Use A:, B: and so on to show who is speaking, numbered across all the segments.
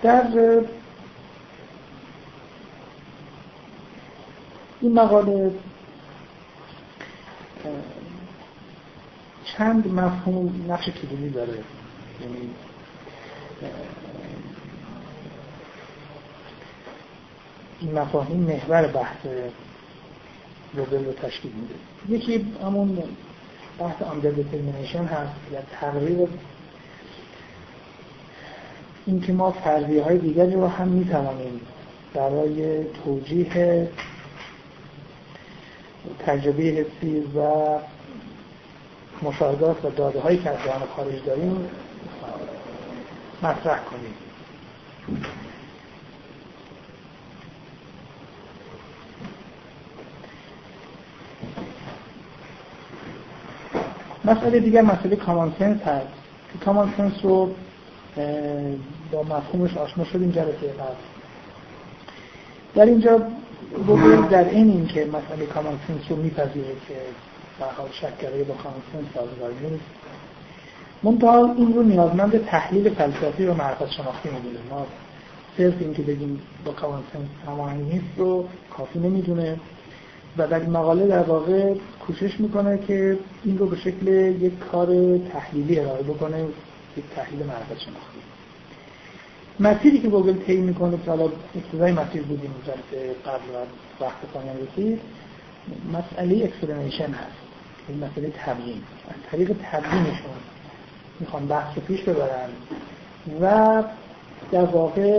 A: در این مقاله چند مفهوم نقش کلیدی داره، یعنی این مفاهیم محور بحث روبل رو تشکیل میده. یکی همون بحث آندردترمینیشن هست، یا تغییر این که ما فرضیه های دیگری رو هم میتوانیم برای توجیه تجربه حسی و مشاهدات و داده هایی که از جهان خارج داریم مطرح کنیم. مسئله دیگر مسئله کامان سنس هست که کامان سنس رو با مفهومش آشنا شدیم جلسه قبل. در اینجا بگویم در این که مسئله کامان سنس رو میپذیره که به حال شک‌گرایی با کامان سنس سازگار نیست، منتها این رو نیازمند تحلیل فلسفی و معرفت شناختی میدونه. ما صرف این که بگیم با کامان سنس هماهنگ نیست رو کافی نمیدونه و در این مقاله در واقع کوشش میکنه که این رو به شکل یک کار تحلیلی ارائه بکنه، یک تحلیل معرفت شناختی. مسیری که گوگل طی میکنه که حالا ابتدای مسیر بودیم جلسه قبل و وقت پایان رسید، مسئله اکسپلنیشن هست، این مسئله تبیین. از طریق تبیینشون میخوان بحث رو پیش ببرن و در واقع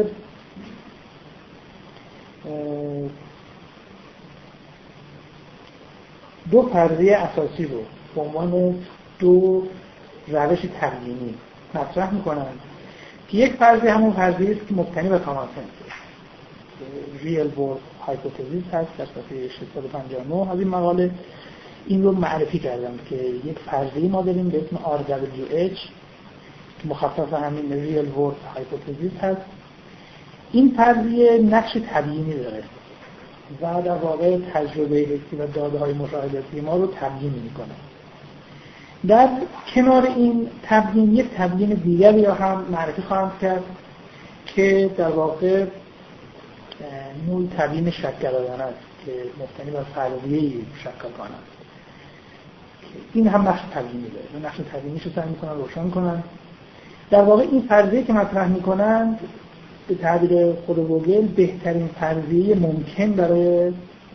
A: دو فرضیه اساسی رو به عنوان دو روش تبیینی مطرح میکنن که یک فرضیه همون فرضیه است که مبتنی بر کامان سنس ریل ورلد هایپوتزیس هست. در صفحه 659 از این مقاله این رو معرفی کردم که یک فرضیه ما داریم به اسم RWH که مخفف همین ریل ورلد هایپوتزیس هست. این فرضیه نقش تبیینی داره و در واقع تجربه حسی و داده‌های مشاهداتی ما رو تبیین میکنه. در کنار این تبیین یک تبیین دیگری رو هم معرفی خواهم کرد که در واقع نوع تبیین شک‌گرایانه است که مبتنی بر فرضیه شک‌گرایانه است. این هم نقش تبیینی داره. نقش تبیینیش رو سعی میکنن روشن کنن. در واقع این فرضیه که مطرح میکنن به تعبیر خود گوگل بهترین فرضیه ممکن برای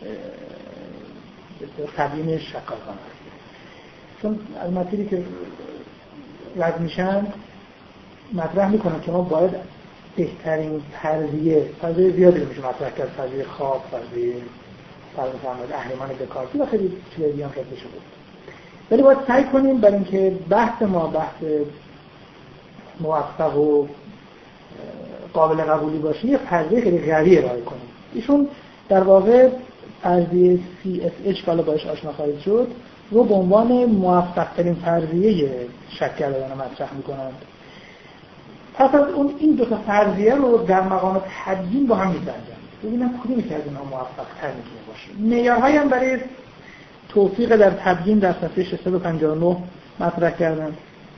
A: تبیین شک‌گرایانه است. چون از مسیری که رد میشن مطرح میکنن که ما باید بهترین فرضیه زیادی رو میشه مطرح کرد، فرضیه خواب، فرضیه اهریمن دکارتی و خیلی چیزای دیگه هم شده بود. ولی باید سعی کنیم برای اینکه بحث ما بحث موفق و قابل قبولی باشه یه فرضیه خیلی قوی ارائه کنیم. ایشون در واقع فرضیه CSH که باش آشنا خواهید شد رو به عنوان موفق ترین فرضیه شک‌گرایانه مطرح میکنند. پس از اون این دو تا فرضیه رو در مقام تبیین با هم می‌سنجند. ببینم کدومی که از اینها موفق تر میتونه باشه. معیارهایی هم برای توفیق در تبیین در صفحه 659 مطرح کردن.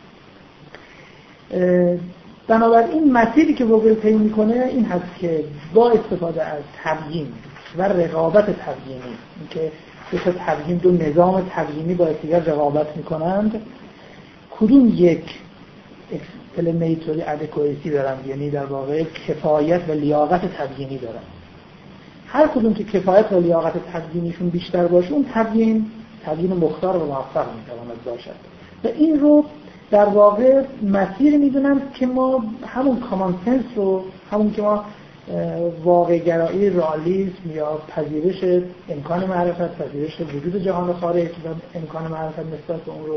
A: بنابراین مسیری که گوگل طی میکنه این هست که با استفاده از تبیین و رقابت تبیینی، اینکه دو تا تبیین، دو نظام تبیینی با یکدیگر رقابت میکنند، کدوم یک explanatory adequacy دارن، یعنی در واقع کفایت و لیاقت تبیینی دارن. هر کدوم که کفایت و لیاقت تبیینیشون بیشتر باشه اون تبیین مختار و موفق میتواند باشد. و این رو در واقع مسیر میدونم که ما همون کامان سنس رو، همون که ما واقع گرایی، رئالیسم یا پذیرش امکان معرفت، پذیرش وجود جهان خارج و امکان معرفت نسبت به اون رو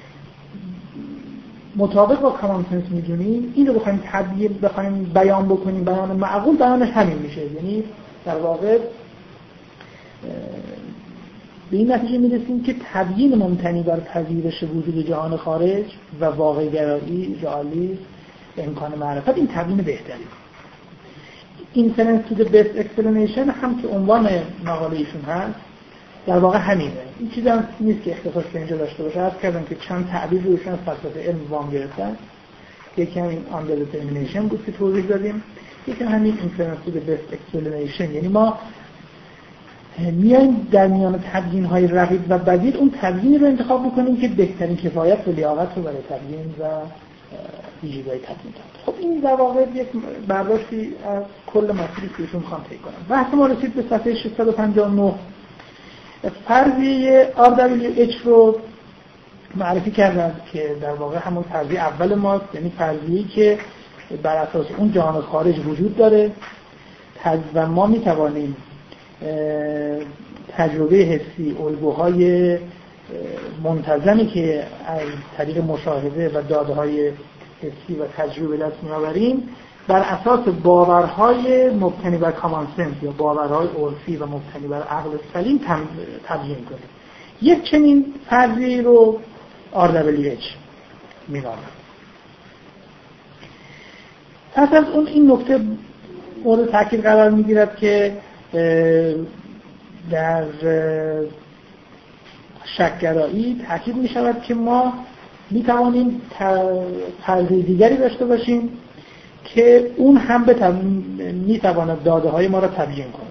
A: مطابق با کامان سنس میدونیم، این رو بخوایم بیان بکنیم، بیان معقول، بیانش همین میشه. یعنی در واقع به این نتیجه میرسیم که تبیین ممتنی بر پذیرش وجود جهان خارج و واقع گرایی، رئالیسم، امکان معرفت، این تبیین بهتری. Inference to the best explanation هم که عنوان مقاله ایشون هست در واقع همینه. این چیزی هم نیست که اختصاص به اینجا داشته باشه. عرض کردم که چند تعبیر روشن از فلسفه علم وام گرفتن. یکی همین underdetermination بود که توضیح دادیم یکی همین inference to the best explanation، یعنی ما میایم در میان تبیین‌های رقیب و بدیل اون تبیینی رو انتخاب می‌کنیم که بهترین کفایت و لیاقت رو برای تبیین و ویژگی‌های تبیین داره. خب این در واقع یک برداشتی از کل مسئله که ایشون می‌خوام طی کنم. بحث ما رسید به صفحه 659. فرضیه RWH رو معرفی کردن که در واقع همون فرضیه اول ماست، یعنی فرضیه‌ای که بر اساس اون جهان خارج وجود داره و ما می‌توانیم تجربه حسی، الگوهای منتظمی که از طریق مشاهده و داده‌های حسی و تجربه دست می‌آوریم بر اساس باورهای مبتنی بر کامان سنس یا باورهای عرفی و مبتنی بر عقل سلیم تبیین کنیم. یک چنین فرضیه‌ای رو RWH می‌نامند. پس از اون این نکته مورد تاکید قرار می‌گیرد که در شک‌گرایی تاکید می‌شود که ما می‌توانیم فرضیه دیگری داشته باشیم که اون هم می‌تواند داده‌های ما را تبیین کند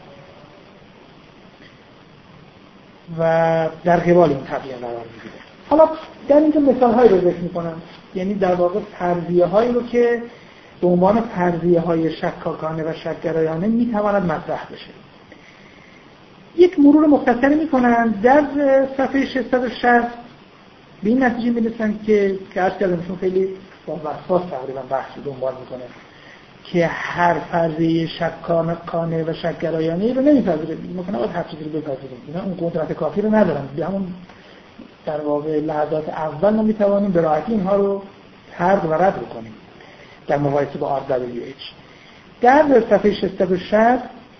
A: و در قبال این تبیین قرار می‌گیره. حالا در اینجا مثال‌هایی رو ذکر می‌کنم، یعنی در واقع فرضیه‌هایی رو که به عنوان فرضیه‌های شکاکانه و شک‌گرایانه می‌تواند مطرح بشه. یک مرور مختصری می‌کنن در صفحه 660 به این نتیجه می‌رسن که عرض کردمشون خیلی با وسواس تقریبا بحث دنبال می‌کنه که هر فرضیه شکاکانه و شک‌گرایانه رو نمی‌پذیره. می‌گن آقا هر چیزی رو بپذیریم. اینا اون قدرت کافی رو ندارن. به همون در واقع لحظات اول ما می‌توانیم به راحتی اینها رو طرد و رد بکنیم در مقایسه با RWH. در صفحه 660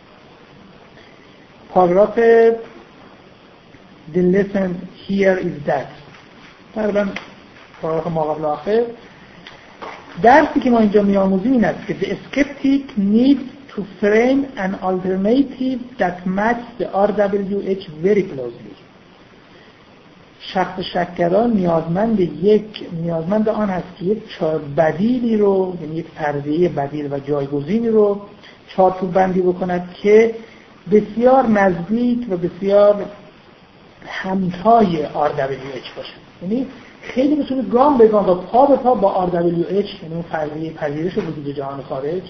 A: پاراگراف The lesson here is that تقریبا پاراگراف ماقبل آخر درسی که ما اینجا می‌آموزیم این است که the skeptic needs to frame an alternative that matches the RWH very closely. شخص شک‌گرا نیازمند آن هست که یک بدیلی رو، یعنی یک فرضیه بدیل و جایگزینی رو چارچوب بندی بکند که بسیار نزدیک و بسیار همتای RWH باشه. یعنی خیلی بتونه گام به گام و پا به پا با RWH، یعنی اون فرضیه پذیرش وجود جهان خارج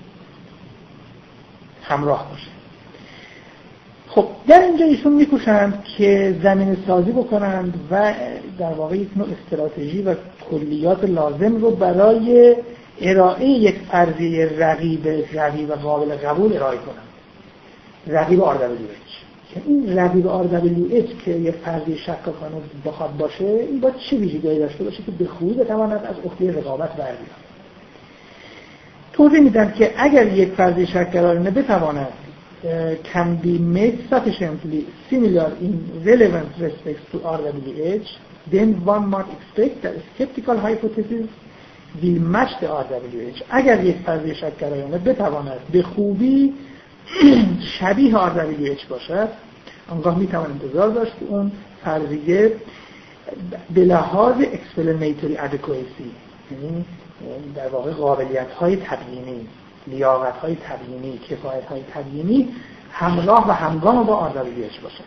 A: همراه باشه. خب در اینجا ایشون میکوشند که زمینه سازی بکنند و در واقع یک نوع استراتژی و کلیات لازم رو برای ارائه یک فرضیه رقیب و قابل قبول ارائه کنند. رقیب RWH. این رقیب RWH که یک فرضیه شکاکانه بخواد باشه، این باید چه ویژگی‌هایی داشته باشه که به خوبی بتواند از عهده رقابت بر بیاد. توضیح میدن که اگر یک فرضیه شکاکانه بتواند can be made sufficiently similar in relevant respects to RWH, then one might expect that a skeptical hypothesis will match the RWH. اگر یک فرضیه شکاکانه بتواند به خوبی شبیه RWH باشد، آنگاه میتوان انتظار داشت که اون فرضیه به لحاظ explanatory adequacy، یعنی در واقع قابلیت‌های تبیینی، لیاقت‌های تبیینی، کفایت‌های تبیینی همراه و همگام با RWH باشد.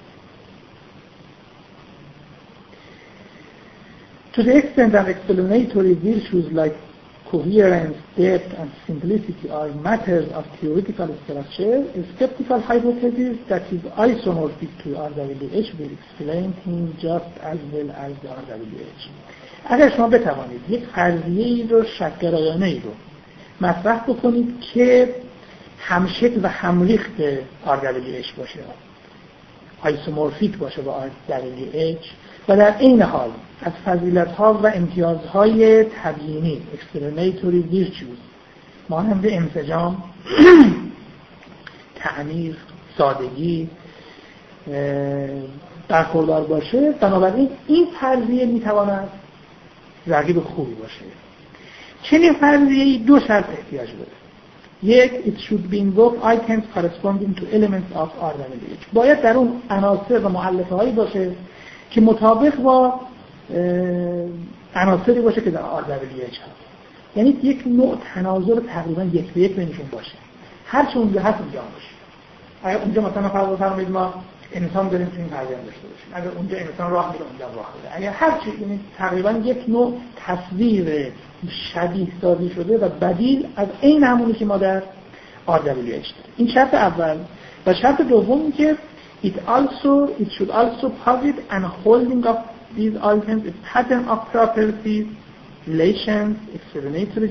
A: To the extent that explanatory virtues like coherence, depth, and simplicity are matters of theoretical structure, a skeptical hypothesis that is isomorphic to RWH will explain him just as well as the RWH. اگر شما بتوانید یک فرضیه‌ای رو شک‌گرایانه‌ای رو مطرح بکنید که همشکل و همریخت RWH باشه، آیسومورفیک باشه با RWH و در این حال از فضیلت‌ها و امتیازهای تبیینی explanatory virtues مانند انسجام، تعمیر، سادگی برخوردار باشه، بنابراین این فرضیه میتواند رقیب خوبی باشه. چنین فرضیه‌ای دو شرط احتیاج داره. یک، it should be invoked items corresponding to elements of RWH. باید در اون عناصر و مؤلفه‌هایی باشه که مطابق با عناصری باشه که در RWH هست. یعنی یک نوع تناظر تقریبا یک به یک بینشون باشه. هر چه اونجا هست اونجا باشه. اگر اونجا مثلا فرض فرمایید ما انسان داریم تو این پدیده داشته باشیم، اگر اونجا انسان راه میره اونجا راه میره، اگر هر چی، یعنی تقریبا یک نوع تصویر شبیه سازی شده و بدیل از این همونی که ما در RWH داریم. این شرط اول. و شرط دوم که it should also posit an holding of these items a pattern of properties, relations, explanatory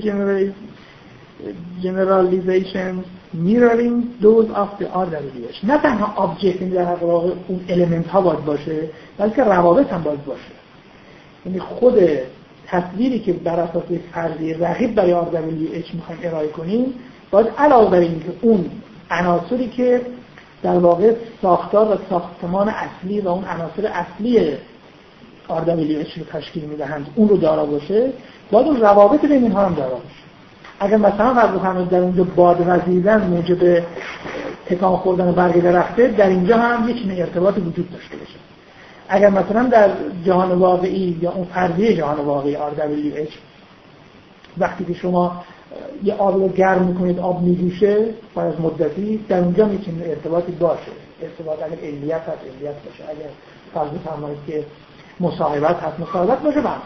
A: generalizations mirroring those of the RWH. نه تنها آبجکت در واقع اون الیمنت ها باید باشه، بلکه روابط هم باید باشه. یعنی خود تصویری که بر اساس فرضیه رقیب برای RWH میخوایم ارائه کنیم باید علاوه بر اینکه اون عناصری که در واقع ساختار و ساختمان اصلی و اون عناصر اصلی RWH رو تشکیل میدهند اون رو دارا باشه، باید اون روابط بین اینها هم دارا باشه. اگر مثلا فرض کنید در اونجا باد وزیدن موجب تکان خوردن برگ درخته، در اینجا هم یک چنین ارتباطی وجود داشته باشه. اگر مثلا در جهان واقعی یا اون فرضیه جهان واقعی RWH وقتی که شما یه آب رو گرم میکنید آب میجوشه بعد از مدتی، در اونجا هم یک چنین ارتباطی باشه. ارتباط اگر علیت هست علیت باشه، اگر فرض فرمایید که مصاحبت هست مصاحبت باشه بحث.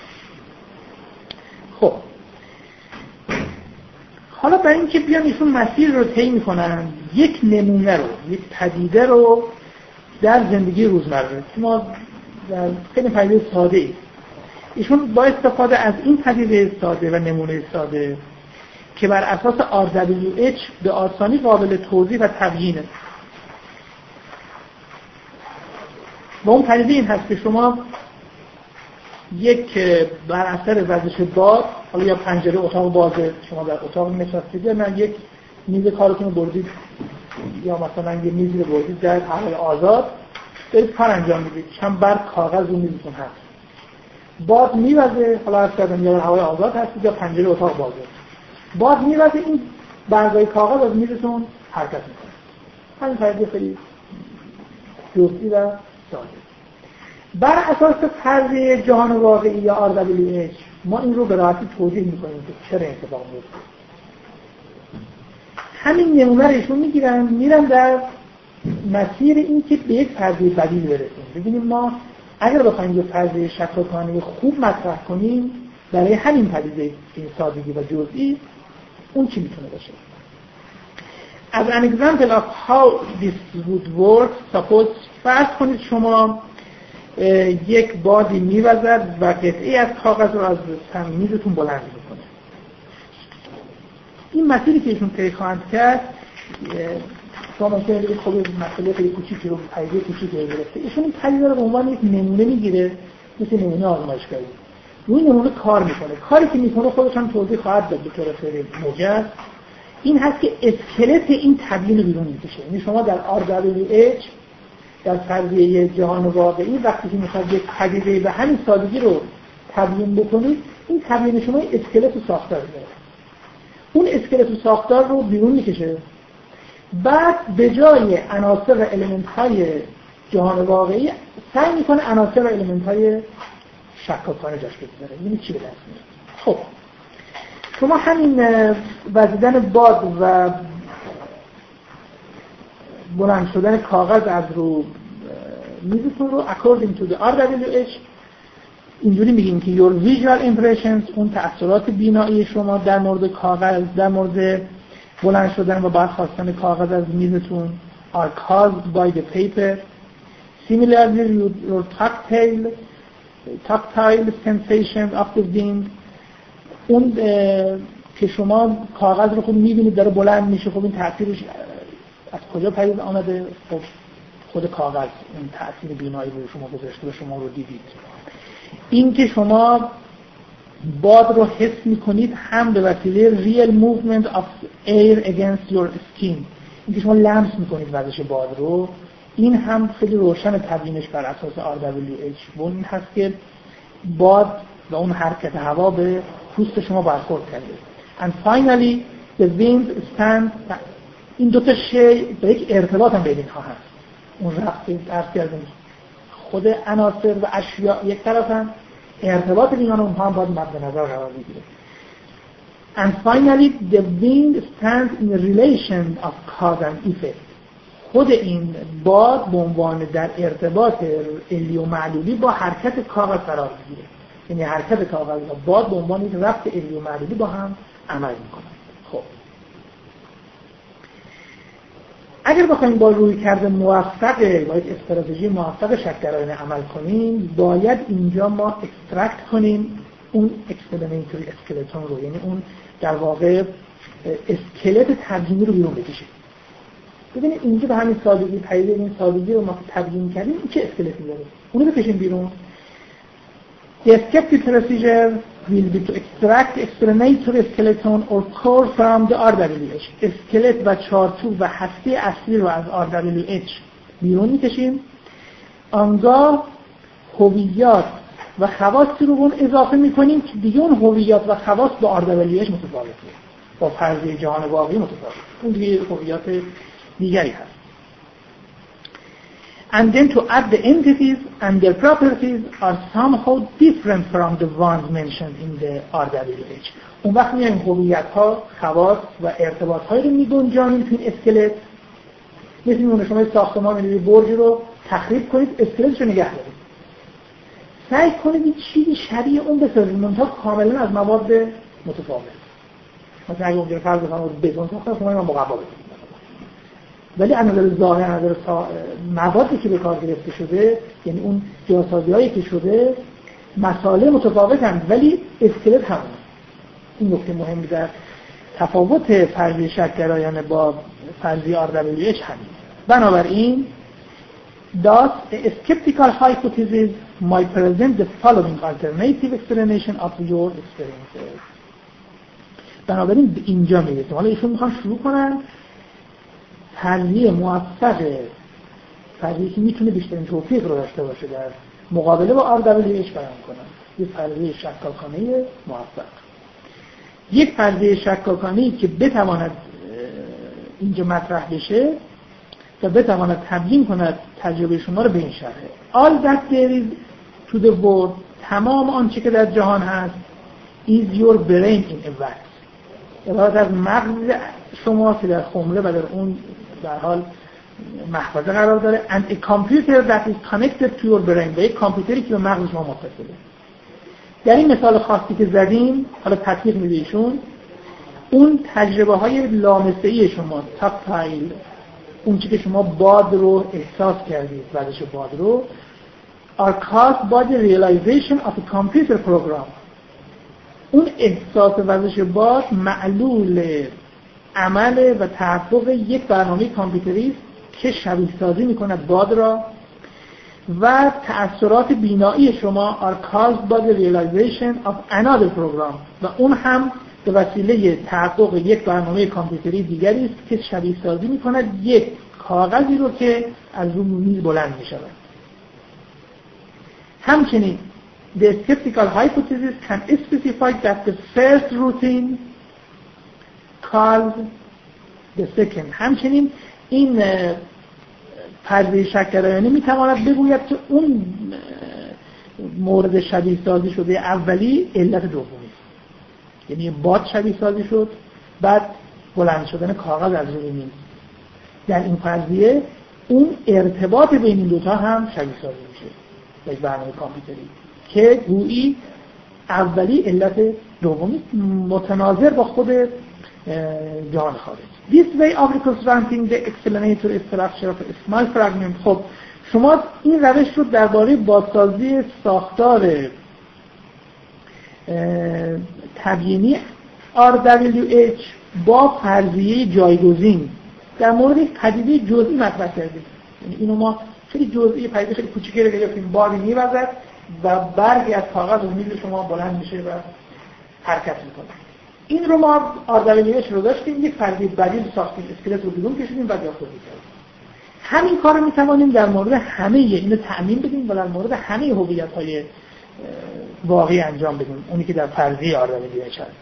A: خب حالا برای اینکه بیان ایشون مسیر رو طی میکنن، یک نمونه رو، یک پدیده رو در زندگی روزمره که ما در خیلی پدیده ساده ای، ایشون با استفاده از این پدیده ساده و نمونه ساده که بر اساس RWH به آسانی قابل توضیح و تبیینه. و اون پدیده این هست که شما یک بر اثر وزش باد، حالا یا پنجره اتاق بازه، شما در اتاق نشستید یا من یک میز کارتون رو بردید یا مثلا یه میزی رو بردید در هوای آزاد دارید کار انجام میدید، چند بر کاغذ رو میزتون هست، باد میوزه، حالا از کردم یا در هوای آزاد هستید یا پنجره اتاق بازه، باد میوزه، این برگای کاغذ از میزتون حرکت میکنه. همین پدیده خیلی جزئی و ساده. بر اساس فرضیه جهان واقعی یا RWH ما این رو به راحتی توضیح میکنیم که چرا اتفاق میفته. همین نمونه رو ایشون میگیرن میرن در مسیر این که به یک فرضیه بدیل برسیم. ببینیم ما اگر بخوایم یه فرضیه شکاکانه خوب مطرح کنیم برای همین پدیده این سادگی و جزئی اون چی میتونه باشه. As an example of how this would work, suppose فرض کنید شما یک بادی میوزد و قطعی از کاغذ رو از میزتون بلند میکنه. این مسیری که ایشون طی خواهند کرد شما ممکنه بگید خب مسئله خیلی کوچیکی رو پدیده کوچیکی گرفته. ایشون این پدیده رو به عنوان یک نمونه میگیره، مثل نمونه آزمایشگاهی. روی نمونه کار میکنه. کاری که میکنه خودش هم توضیح خواهد داد به طور خیلی موجز. این هست که اسکلت این تبیین بیرون میکشه. یعنی شما در RWH در فرضیه جهان واقعی وقتی که میخواید یک پدیده به همین سادگی رو تبیین بکنید، این تبیین شما اسکلت و ساختار داره. اون اسکلت و ساختار رو بیرون میکشه. بعد به جای عناصر و المنت‌های جهان واقعی سعی میکنه عناصر و المنت‌های شکاکانه جاش بگذاره. یعنی چی به دست میاد؟ خب شما همین وزیدن باد و بلند شدن کاغذ از رو میزتون رو according to the RWH اینجوری میگیم که your visual impressions، اون تأثیرات بینایی شما در مورد کاغذ، در مورد بلند شدن و برخاستن کاغذ از میزتون are caused by the paper. Similarly your tactile sensation of the wind، اون که شما کاغذ رو خود میبینید داره بلند میشه، خب این تأثیرش از کجا پدید آمده؟ خود کاغذ این تأثیر بینایی رو شما گذاشته و شما رو دیدید. این که شما باد رو حس میکنید هم به وسیله real movement of air against your skin، این که شما لمس میکنید وزش باد رو، این هم خیلی روشن تبیینش بر اساس RWH و این هست که باد و اون حرکت هوا به پوست شما برخورد کرده. And finally the wind stands. این دوتا شی به یک ارتباط هم بین اینها هست. اون رفت کردیم خود عناصر و اشیاء یک طرف هم ارتباط بین اونها هم باید مد نظر قرار بگیره. And finally the wind stands in a relation of cause and effect. خود این باد به عنوان در ارتباط علی و معلولی با حرکت کاغذ قرار میگیره. یعنی حرکت کاغذ و باد به عنوان یک ربط علی و معلولی با هم عمل میکنن. خب اگر بخوایم با رویکرد موفق با یک استراتژی موفق شک‌گرایانه عمل کنیم، باید اینجا ما اکسترکت کنیم اون اکسپلنیتوری اسکلتون رو، یعنی اون در واقع اسکلت تبیینی رو بیرون بکشیم. ببینید اینجا به همین سادگی پدیده این سادگی رو ما تبیین کردیم، این چه اسکلتی داره؟ اونو بکشیم بیرون. The escape procedure will be to extract the explanatory skeleton or core from the RWH. اسکلت و چارچوب و هسته اصلی رو از RWH بیرون میکشیم. آنگاه هویات و خواصی رو اون اضافه میکنیم که دیگه اون هویات و خواص با RWH متفاوته، با فرضیه جهان واقعی متفاوته، اون دیگه هویات دیگری هست. And then to add the entities and their properties are somehow different from the ones mentioned in the RWH. اون وقت میایم هویت‌ها، خواص و ارتباط‌هایی رو می‌گنجانیم تو این اسکلت. مثل اون شما ساختمان می‌بینید برج رو تخریب کنید، اسکلتش رو نگه دارید. سعی کنید این چیزی شبیه اون بسازید، منتها کاملا از مواد متفاوت. مثلا اگه اونجا فرض بکنم بتون ساختن، شما اینو مقوا بدید. ولی از نظر ظاهر، از نظر موادی که به کار گرفته شده، یعنی اون جاسازی‌هایی که شده، مسائل متفاوتن ولی اسکلت همونه. این نکته مهمی در تفاوت فرضیه شک‌گرایانه با فرضیه RWH همین. بنابراین thus a skeptical hypothesis might present the following alternative explanation of your experiences. بنابراین به اینجا میرسیم. حالا ایشون میخوان شروع کنن فرضیه موفق، فرضیه که میتونه بیشترین توفیق رو داشته باشه در مقابله با RWH بیان کنن. یک فرضیه شکاکانه موفق، یک فرضیه شکاکانه‌ای که بتواند اینجا مطرح بشه و بتواند تبیین کند تجربه شما رو به این شرح. All that there is to the world، تمام آنچه که در جهان هست، is your brain in a wax، عبارت از مغز شما که در خمره و در اون در حال محفظه قرار داره. and a computer that is connected to your brain، و یک کامپیوتری که به مغز شما متصله. در این مثال خاصی که زدیم، حالا تطبیق میده ایشون، اون تجربه های لامسه‌ای شما، تاکتایل، اون چیزی که شما باد رو احساس کردید، وزش باد رو، are caused by the realization of a computer program. اون احساس وزش باد معلول عمل و تحقق یک برنامه کامپیوتری که شبیه سازی میکند باد را، و تأثیرات بینایی شما are caused by the realization of another program، و اون هم به وسیله تحقق یک برنامه کامپیوتری دیگری است که شبیه سازی میکند یک کاغذی رو که از روی میز بلند میشود. همچنین the skeptical hypothesis can specify that the first routine caused the second. همچنین این فرضیه شک‌گرایانه میتواند بگوید که اون مورد شبیه سازی شده اولی علت دومی است. یعنی باد شبیه سازی شد، بعد بلند شدن کاغذ از روی میز. در این فرضیه اون ارتباط بین این دوتا هم شبیه سازی میشه با یک برنامه کامپیوتری که گویی اولی علت دومی، متناظر با خود جهان خارج. This way of reconstructing the explanatory structure of a small fragment. خب شما این روش رو درباره بازسازی ساختار تبیینی RWH با فرضیه جایگزین در مورد پدیده جزئی مطرح کردیم. یعنی اینو ما خیلی جزئی، پدیده خیلی کوچیکی رو گرفتیم، بادی می‌وزد و برگی از کاغذ و میز شما بلند میشه و حرکت میکنه. این رو ما RWH رو داشتیم، یک فرضیه بدیل ساختیم، اسکلت رو بیرون کشیدیم و جاسازی کردیم. همین کار رو میتوانیم در مورد همه اینو تأمین بدیم و در مورد همه هویت‌های واقعی انجام بدیم، اونی که در فرضیه RWH هست.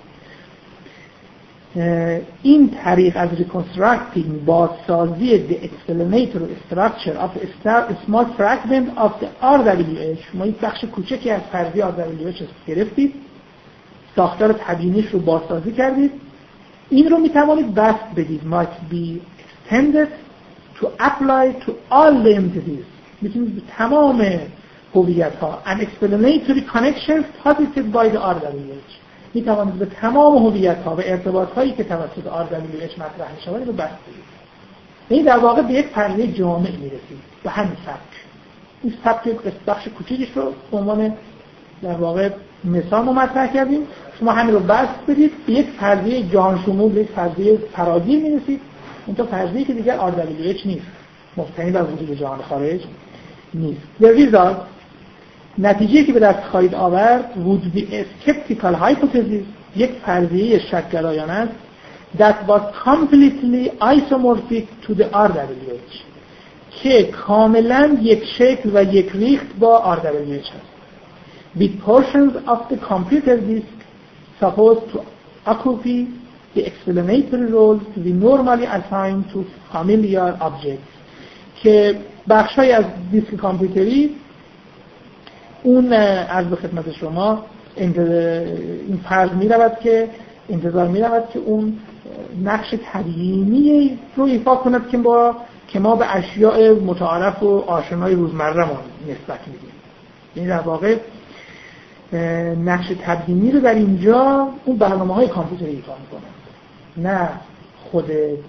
A: این طریق از reconstructing بازسازی the explanatory structure of a small fragment of the RWH، ما یک بخش کوچکی از فرضیه RWH گرفتید ساختار تبیینیش رو بازسازی کردید. این رو میتوانید بسط بدید. might be extended to apply to all the entities. میتونید به تمام هویت‌ها and explanatory connections posited by the RWH. میتوانید به تمام هویت‌ها و ارتباط‌هایی که توسط RWH مطرح می‌شوند رو بسط بدید. این در واقع به یک فرضیه جامع میرسید. به همین سبک. این سبک بخش کوچیکش رو به عنوان در واقع مثال ما مطرح کردیم. شما همین رو بسط بدید به یک فرضیه جهان شمول، به یک فرضیه فراگیر میرسید. اون تا فرضیه‌ای که دیگر RWH نیست، مبتنی بر وجود جهان خارج نیست. در ریزالت نتیجه‌ای که به دست خواهید آورد would be a skeptical hypothesis، یک فرضیه شک‌گرایانه است that was completely isomorphic to the RWH، که کاملا یک شکل و یک ریخت با RWH است. with portions of the computer disk supposed to occupy the explanatory roles to be normally assigned to familiar objects، که بخشای از دیسک کامپیوتری اون عرض به خدمت شما این فرض می رود که انتظار می رود که اون نقش تبیینی رو ایفا کند که ما به اشیاء متعارف و آشنای روزمره‌مون نسبت میدیم. یعنی در واقع نقش تبیینی رو در اینجا اون برنامه‌های کامپیوتری ایفا می‌کنه، نه خود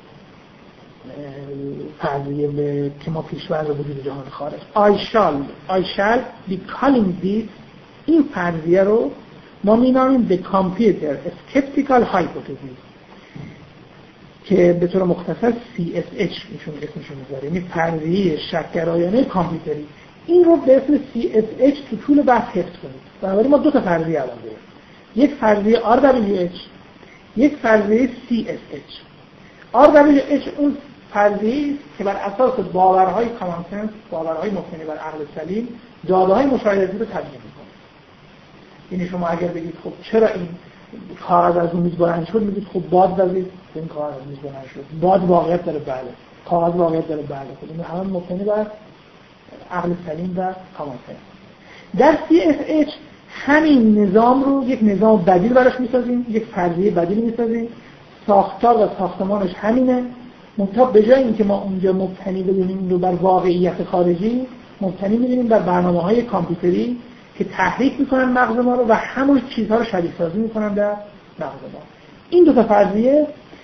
A: فرضیه که ما پیش‌فرض وجود جهان خارج. I shall be calling this، این فرضیه رو ما می‌نامیم the computer skeptical hypothesis، که به طور مختصر CSH اسمشون میذاره، یعنی فرضیه شک‌گرایانه کامپیوتری. این رو به اسم CSH تو طول بحث حفظ کنید. بنابراین ما دو تا فرضیه الان داریم، یک فرضیه RWH، یک فرضیه CSH. RWH اون فرضیه که بر اساس باورهای کامن سنس، باورهای مبتنی بر عقل سلیم، داده‌های مشاهداتی رو تبیین می‌کنه. یعنی شما اگر بگید خب چرا این کاغذ از اون میز بلند شد، میگید خب باد وزید این کاغذ از میز بلند شد. باد واقعیت داره، بله. کاغذ واقعیت داره، بله. خب این همه مبتنی بر عقل سلیم و کامن سنس. در CSH همین نظام رو یک نظام بدیل براش می‌سازیم، یک فرضیه بدیل می‌سازیم. ساختار و ساختمانش همینه، منتها به جای اینکه ما اونجا مبتنی ببینیم رو بر واقعیت خارجی، مبتنی می‌بینیم بر برنامه‌های کامپیوتری که تحریک می‌کنن مغز ما رو و همون چیزها رو شبیه سازی می‌کنن در مغز ما. این دو تا فرضیه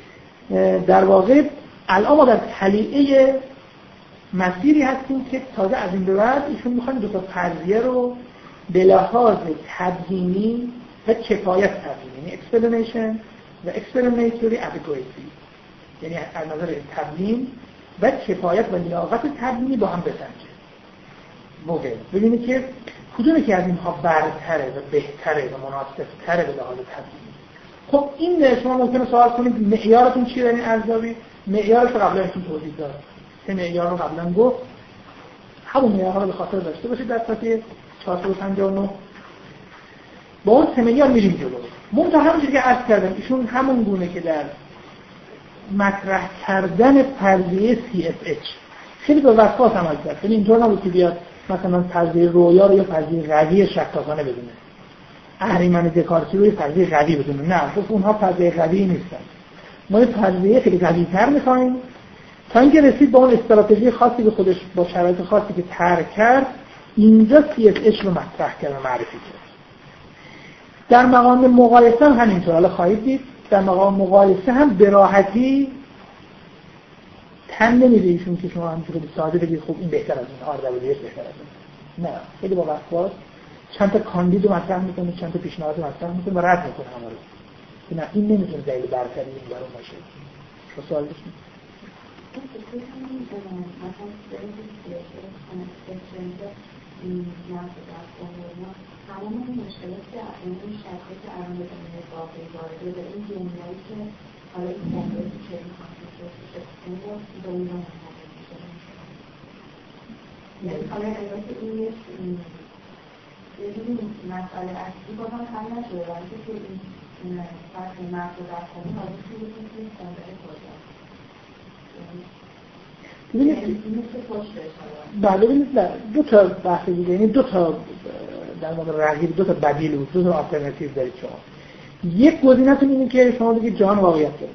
A: در واقع الان ما در طلیعه مسیری هستیم که تازه از این به بعد ایشون می‌خوان دو تا فرضیه رو به لحاظ تبیینی و کفایت تبیینی، explanation و explanatory adequacy، یعنی از نظر تبیین و کفایت و لیاقت تبیینی با هم بسنجه. موقع ببینید که کدومی که از اینها برتره و بهتره و مناسب‌تره به لحاظ تبیینی. خب این شما ممکنه سوال کنید معیارتون چیه در این ارزیابی؟ معیارش رو قبلا ایشون توضیح داد. سه معیار رو قبلا گفت. همون معیارها رو به خاطر داشته باشید در صفحه 459. با اون سه معیار میریم جلو. منتها همونجوری که عرض کردم ایشون همون گونه که در مطرح کردن فرضیه CSH خیلی به وسواس عمل کرد. یعنی اینطور نبود که بیاد مثلا فرضیه رویا رو یا فرضیه قوی شکاکانه بدونه، اهریمن دکارتی رو یه فرضیه قوی بدونه. نه، خب اونها فرضیه قوی نیستن. ما یه فرضیه خیلی قوی‌تر می‌خوایم تا اینکه رسید با اون استراتژی خاصی به خودش با شرایط خاصی که طرح کرد، اینجا CSH رو مطرح کرد و معرفی کرد. در مقام مقایسه هم همینطور. حالا خواهید دید در مقام مقایسه هم به راحتی تن نمیده ایشون که شما همینطور به ساده بگید خب این بهتر از این، RWH بهتر از این. نه، خیلی با وسواس چند تا کاندید رو مطرح میکنه، چند تا پیشنهاد رو مطرح میکنه و رد میکنه همه رو. که نه، این نمیتونه دلیل برتری این برام باشه. شو سوال داشتید؟
B: همون مشکلات که این شرکت که الان به دنیای واقعی وارده به این دنیایی که حالا این موقعی که میخواستید که این رو به اون رو مطابق میشه. یعنی حالا البته این یه مسئله اصلی با هم حل نشده ولی که این فرق مرد و درخونی حالا توی این سندره کجا
A: ببینید دو تا بحث دیگه، یعنی دو تا در مورد رقیب، دو تا بدیل بود، دو تا آلترناتیو دارید شما. یک گزینه‌تون اینه که شما بگید جهان واقعیت داره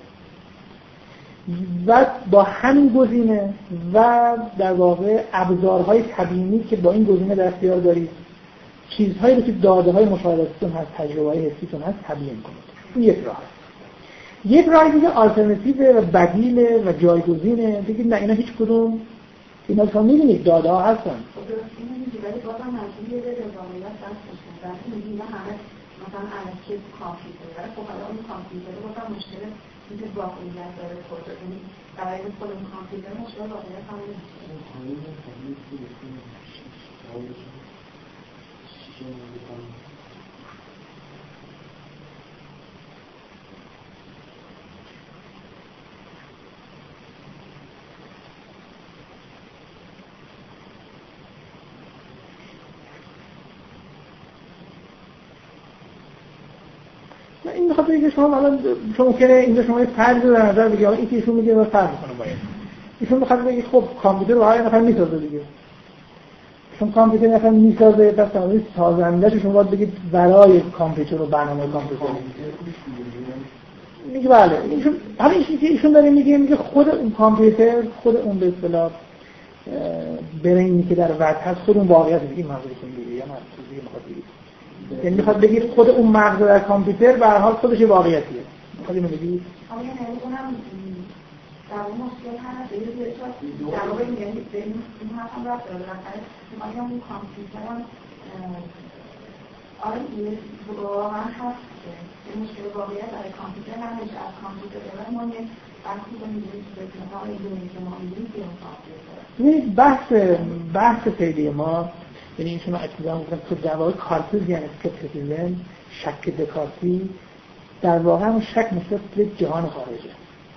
A: و با همین گزینه و در واقع ابزارهای تبیینی که با این گزینه در اختیار دارید چیزهایی رو که داده‌های مشاهداتیتون هست، تجربه‌های حسیتون هست تبیین کنید. این یک راه. یک راه دیگه آلترناتیو و بدیل و جایگزینه. بگید نه اینا هیچ کدوم اینا شما می‌بینید داده ها هستن.
B: اینو میگه ولی بازم مجبوریه به واقعیت دست بشن. وقتی میگه همه مثلا الکی کامپیوتر ولی خب حالا اون کامپیوتر بازم مشکل اینکه واقعیت داره خود یعنی برای خود اون کامپیوتر مشکل واقعیت هم
A: این میخواد بگه شما الان شما ممکنه اینجا شما یه فرض رو در نظر بگیرید این که ایشون میگه من فرض میکنم باید ایشون میخواد بگه خب کامپیوتر رو هر نفر میسازه دیگه چون کامپیوتر نفر میسازه پس تمام سازنده‌اش شما باید بگید برای کامپیوتر و برنامه کامپیوتر میگه بله ایشون همین چیزی که ایشون داره میگه خود اون کامپیوتر خود اون به اصطلاح برینی که در وقت هست خود اون واقعیت دیگه منظورتون دیگه یا چیزی میخواد بگید یعنی میخواد بگید خود اون مغز در کامپیوتر به هر حال خودش واقعیتیه میخواد اینو بگید
B: آیا نمیدونم در اون مشکل هست در واقع یعنی این هم رفت داره آیا اون کامپیوتر هم آیا واقعا هست که مشکل واقعیت برای کامپیوتر نمیشه از کامپیوتر داره ما یک بحثی رو میدونیم که بکنه های دونی که ما میدونیم که اون کامپیوتر
A: بحث فعلی ما یعنی این شما اطلاع میکنم که در واقع کارتزیان اسکپتیسیزم شک دکارتی در واقع هم شک نسبت به جهان خارجه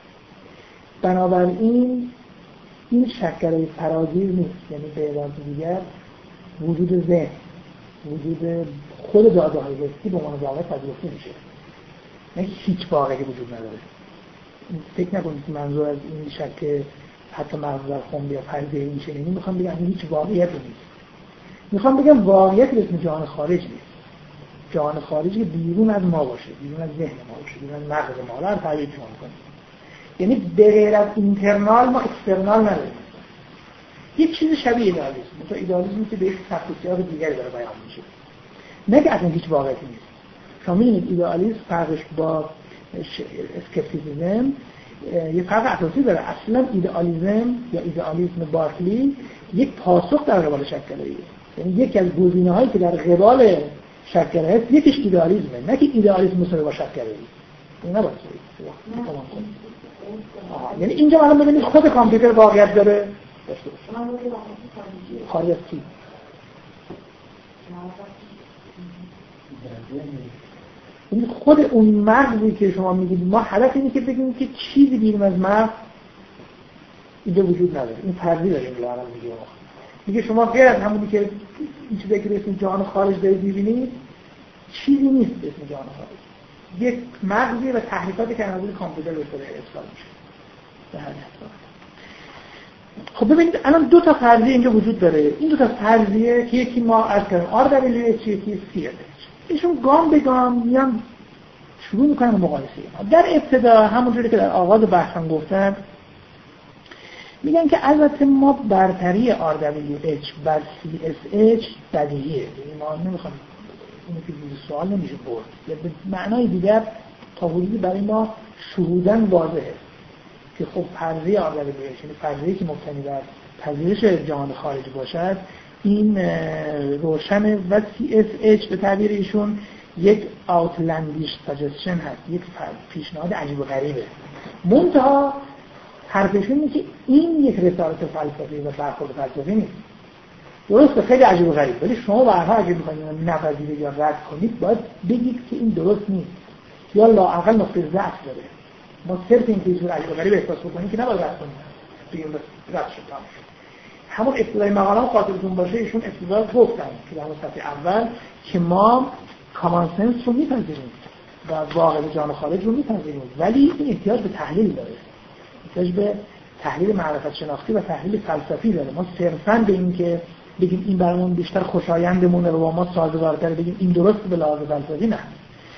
A: بنابراین این شک‌گرایی فراگیر نیست یعنی به عبارت دیگر وجود ذهن وجود خود داده‌های حسی به عنوان واقع پذیرفته میشه نه هیچ واقعی وجود نداره فکر نکنید که منظور از این شک حتی مغز در خون یا فرضیه این چنینی میخوام بگم هیچ واقعیتی نیست میخوام بگم واقعیت به اسم جهان خارج نیست جهان خارجی که بیرون از ما باشه بیرون از ذهن ما باشه بیرون از مغز ما هر تعریف شما کنید یعنی به غیر از اینترنال ما اکسترنال نداریم یک چیز شبیه ایدئالیسم مثلا ایدئالیسم که به یک تفسیر دیگری داره بیان میشه نه که اصلا هیچ واقعیتی نیست شما می‌بینید ایدئالیسم فرقش با اسکپتیسیسم یه فرق اساسی داره اصلا ایدئالیسم یا ایدئالیسم بارکلی یک پاسخ در قبال شک‌گراییه یعنی یکی از گزینه‌هایی که در قبال شک‌گرایی هست یکیش ایدئالیسمه نه که ایدئالیسم مساوی با شک‌گرایی این نباید تمام کنید یعنی اینجا الان ببینید خود کامپیوتر واقعیت داره خارج از چی این خود اون مغزی که شما میگید ما هدف اینه که بگیم که چیزی بیرون از مغز اینجا وجود نداره این فرضی داره این الان میگه شما غیر از همونی که این چیزی که به اسم جهان خارج دارید می‌بینید چیزی نیست به اسم جهان خارج یک مغزی و تحریکاتی که از کامپیوتر به صورت ارسال میشه به هر حساب خب ببینید الان دو تا فرضیه اینجا وجود داره این دو تا فرضیه که یکی ما از کردیم RWH یکی CSH ایشون گام به گام میان شروع میکنن مقایسه در ابتدا همونجوری که در آغاز بحثم گفتم میگن که البته ما برتری RWH بر CSH بدیهیه یعنی ما نمیخوام اینو که سوال نمیشه برد یا به معنای دیگر تا حدودی برای ما شهوداً واضحه که خب فرضیه RWH یعنی فرضیه‌ای که مبتنی بر پذیرش جهان خارج باشد این روشن و CSH به تعبیر ایشون یک outlandish suggestion هست یک پیشنهاد عجیب و غریبه منتها حرفشون اینه که این یک رسالت فلسفی و برخورد فلسفی نیست درسته خیلی عجیب و غریب ولی شما برها اگه میخواید نپذیرید یا رد کنید باید بگید که این درست نیست یا لااقل نقطه ضعف داره ما صرف این که عجیب و غریب احساس بکنید که نباید رد کنید بگیم بس رد شد همون ابتدای مقاله‌ام خاطرتون باشه ایشون ابتدا گفتن که در صفحه اول که ما کامان سنس رو میپذیریم و واقع جهان خارج رو میپذیریم ولی این احتیاج به تحلیل داره احتیاج به تحلیل معرفت شناختی و تحلیل فلسفی داره ما صرفاً به این که بگیم این برامون بیشتر خوشایندمونه و با ما سازگارتره بگیم این درست به لحاظ فلسفی نه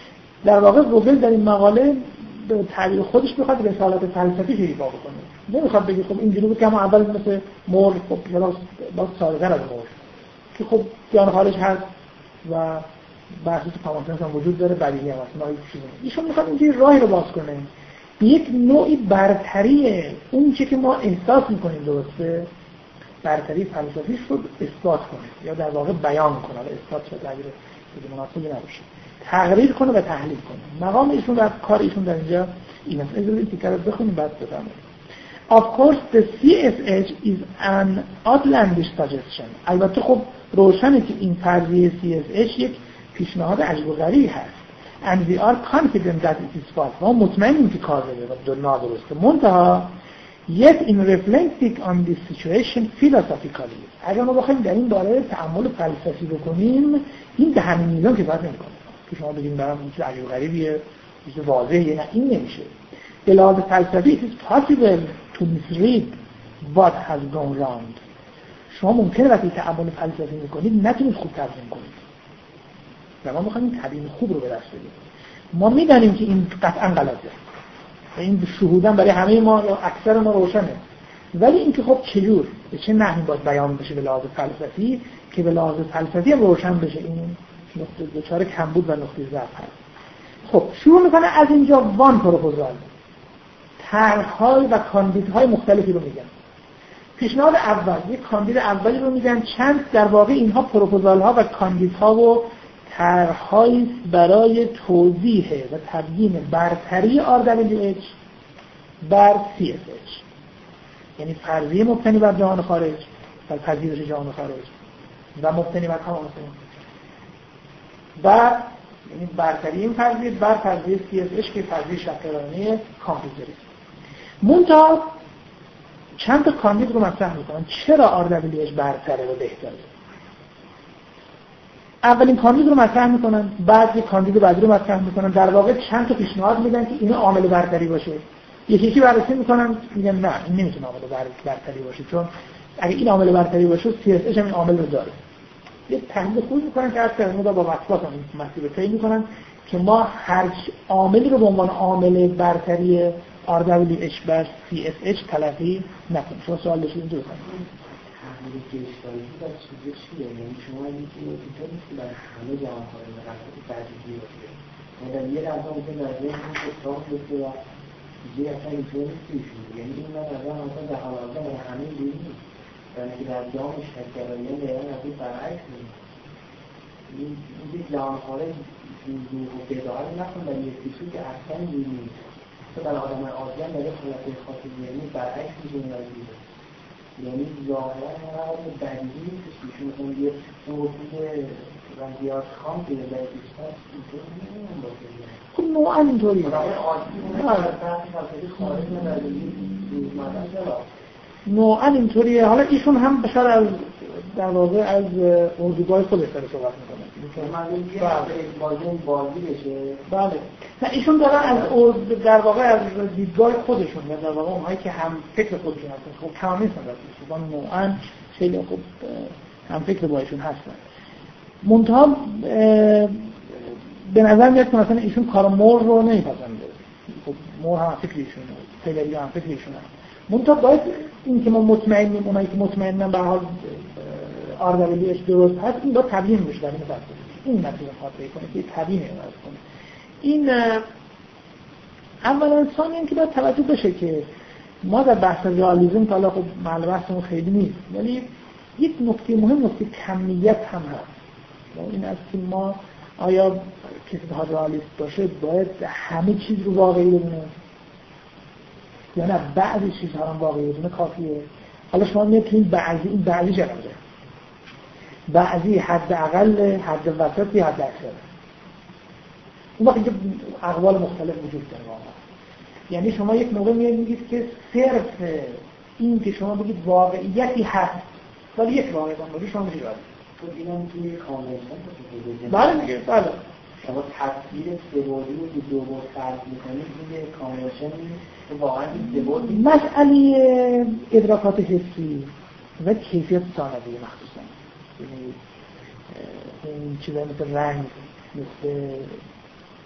A: در واقع وگل در این مقاله به تعبیر خودش میخواد رسالت فلسفی ایفا بکنه. نمیخواد بگه خب اینجوری بود که ما اول مثل مور خب با ساده‌تر از مور که خب جان خارج هست و بحث کامنتنس هم وجود داره، بدیهی هم هست، نهایی چیزی نیست. ایشون میخواد اینجوری راهی رو باز کنه، یک نوعی برتری اون چه که ما احساس میکنیم درسته، برتری فلسفیش رو اثبات کنه یا در واقع بیان کنه. اثبات شد تعبیر مناسبی نباشه، تقریر کنه و تحلیل کنه. مقام ایشون و کار ایشون در اینجا این است. این تیکر رو بخونیم بعد بفهمید. Of course the CSH is an outlandish suggestion. البته خب روشنه که این فرضیه CSH یک پیشنهاد عجیب و غریبی هست. And we are confident that it is false. ما مطمئنیم که کار داره نادرسته. منتها yet in reflecting on this situation philosophically. اگر ما بخوایم در این باره تأمل فلسفی بکنیم، این به همین میزان کفایت نمی‌کنه. که شما بگید برام این چیز عجیب و غریبیه، چیز واضحه، نه این نمیشه. به لحاظ فلسفی it is possible to misread what has gone wrong. شما ممکنه وقتی تأمل فلسفی میکنید نتونید خوب ترجمه کنید. و ما میخوایم تبیین خوب رو به دست بدیم. ما میدانیم که این قطعا غلطه. این شهوداً برای همه ما یا اکثر ما روشنه. ولی اینکه خب چجور به چه نحوی باید بیان بشه به لحاظ فلسفی که به لحاظ فلسفی هم روشن بشه این نقطه دچار کمبود و نقطه ضعف هست. خب شروع میکنه از اینجا وان پروپوزال طرح‌های و کاندیدهای مختلفی رو میگن. پیشنهاد اول، یک کاندید اولی رو میگن، چند در واقع اینها پروپوزال‌ها و کاندیدها و طرح‌هایی برای توضیح و تبیین برتری RWH بر CSH، یعنی فرضیه مبتنی بر جهان خارج و پذیرش جهان خارج و مبتنی بر کامنتنس و یعنی برتری این فرضیه بر فرضیه CSH که فرضیه شکل‌رانی کامپیوتری. منتها چند تا کاندید رو مطرح میکنن چرا RWH برتره و بهتره. اولین کاندید رو مطرح میکنن، بعد یک کاندید بعدی رو مطرح میکنن، در واقع چند تا پیشنهاد میدن که اینو عامل برتری باشه. یکی بررسی میکنن میگن نه این نمیتونه عامل برتری باشه، چون اگه این عامل برتری باشه CSH هم این عامل رو داره. یه تحلیل خوب میکنن که اصلا با مطلب هم مسئله طی میکنن که ما هر عاملی رو به عنوان عامل برتری RWH بر CSH تلقی نکنیم. شما سوال داشتید اینجا بکنید.
C: تحلیل گشتاری در چیزی چیه؟ یعنی شما یکی اینطور نیست که برای همه جهان کاری مقصد تحلیلی باشه. ما در یه لحظه ممکن در ذهن این اتفاق بیفته و چیزی اصلا اینطور نیست پیشون. یعنی این نظر مثلا در حال حاضر برای همه اینجوری نیست. یعنی که در جهان شکل‌رانی دقیقاً از این برعکس نیست. این جهان خارج روح و بداهت نکن در یک چیزی که اصلا اینجوری نیست. تو در آدمای عادی هم در یک حالت خاصی یعنی برعکس می‌بینی. یعنی ظاهرا هر بدیهی نیست که شما یه موجود رنگیات خام که در ایستاست اینطور نمی‌مون باشه.
A: خب نوعا اینطوریه. نوعا اینطوریه. حالا ایشون هم بشار از در واقع از اردوگاه خودش داره صحبت میکنه.
C: بازی بشه.
A: بله. نه ایشون دارن از در واقع از دیدگاه خودشون و در واقع اونهایی که هم فکر خودشون هستن. خب کامل نیستن در نوعا خیلی خوب هم فکر با ایشون هستن. منتها به نظر میاد که مثلا ایشون کار مور رو نمیپسنده. خب مور هم فکر ایشونه، خیلی هم فکر ایشونه. منتها باید این که ما مطمئنیم اونایی که مطمئنن به حال RWH درست هست این باید تبیین بشه در این فصل. این نتیجه خاطره کنه که تبیین عوض کنه. این اولا ثانیاً که باید توجه بشه که ما در بحث رئالیسم حالا خب محل بحثمون خیلی نیست، ولی یک نکته مهم نکته کمیت هم هست. این است که ما آیا کسی که رئالیست باشه باید همه چیز رو واقعی بدونه یا نه بعضی چیزها هم واقعی بدونه کافیه. حالا شما میتونید این بعضی چقدره، بعضی حداقل، حد وسط یا حد اکثر. اون وقتی که اقوال مختلف وجود داره واقعا. یعنی شما یک موقع میگید که صرف این که شما بگید واقعیتی هست ولی یک واقعیت هم باشه شما میشه راضی.
C: خب اینم توی کامنتن باشه.
A: بله میگه بله.
C: شما تصویر سه‌بعدی رو که دو بعد فرض می‌کنید توی کامنتن تو واقعا این سه بعد
A: مسئله ادراکات حسی و کیفیت ثانویه مخصوصا. یعنی این چیزایی مثل رنگ، مثل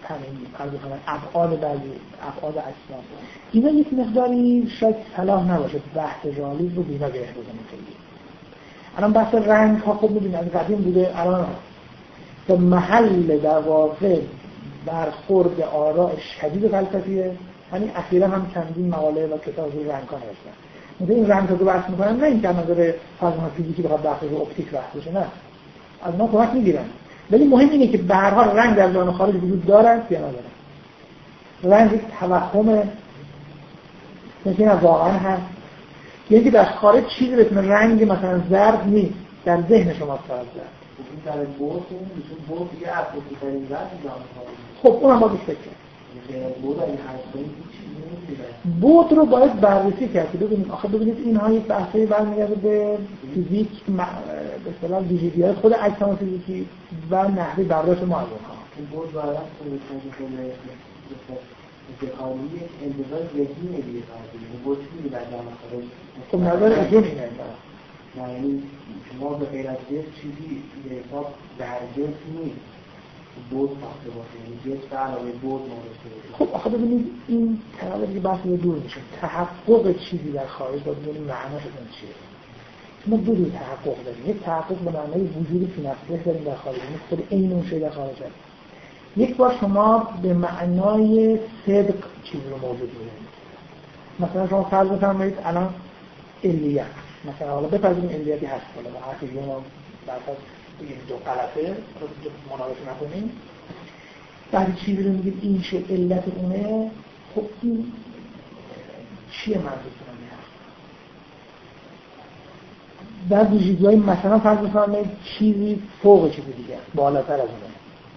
A: همین فرض کنم ابعاد بعضی ابعاد اجسام اینا یک مقداری شاید صلاح نباشه بحث رئالیسم رو بینا گره بزنیم خیلی. الان بحث رنگ ها خب می‌دونید از قدیم بوده، الان به محل در واقع برخورد آراء شدید فلسفیه. همین اخیراً هم چندین مقاله و کتاب روی رنگ ها نوشتن. مثلا این رنگ رو بحث می‌کنن، نه اینکه از نظر فلسفه فیزیکی بخواد بحث رو اپتیک بحث بشه، نه، از ما کمک می‌گیرن. ولی مهم اینه که به هر حال رنگ در جهان خارج وجود داره یا نداره. رنگ یک توهم مثلا واقعا هست، یعنی که در خارج چیزی به اسم رنگ مثلا زرد نیست، در ذهن شما فقط زرد.
C: این در بود میشه بود یه اپلیکیشن زرد جهان خارج.
A: خب اونم باید فکر کنید.
C: بود این هستن چیزی نمیشه.
A: بود رو باید بررسی کرد. ببینید آخه ببینید اینها یک بحثی برمیگرده به فیزیک، به اصطلاح ویژگی‌های خود اجسام فیزیکی و نحوه برداشت ما از اونها.
C: این بود برای خودش اتحادیه انتظار ذهنی نگیره این بود چیزی در جهان خارج.
A: خب نظر ایشون اینه.
C: یعنی شما به غیر از چیزی به حساب درجه نیست. بود ساخته باشه، یعنی جس به علاوه بود نوشته باشه.
A: خب آخه ببینید این طرح دیگه بحث دور میشه. تحقق چیزی در خارج باید ببینیم معناش اون چیه. ما دو تحقق داریم. یک تحقق به معنای وجود فی نفسه داریم در خارج، یعنی خود عین اون شی در خارج هست. یک بار شما به معنای صدق چیزی رو موجود می‌بینید. مثلا شما فرض بفرمایید الان علیت، مثلا حالا بپذیریم علیتی هست، حالا با حرف یون در اساس این دو غلطه رو مناقشه نکنیم. بعد چیزی رو میگید این چه علت اونه، خب این چیه منظورتون هست؟ بعد ویژگی‌های مثلا فرض بفرمایید چیزی فوق چیزی دیگه است، بالاتر از اونه.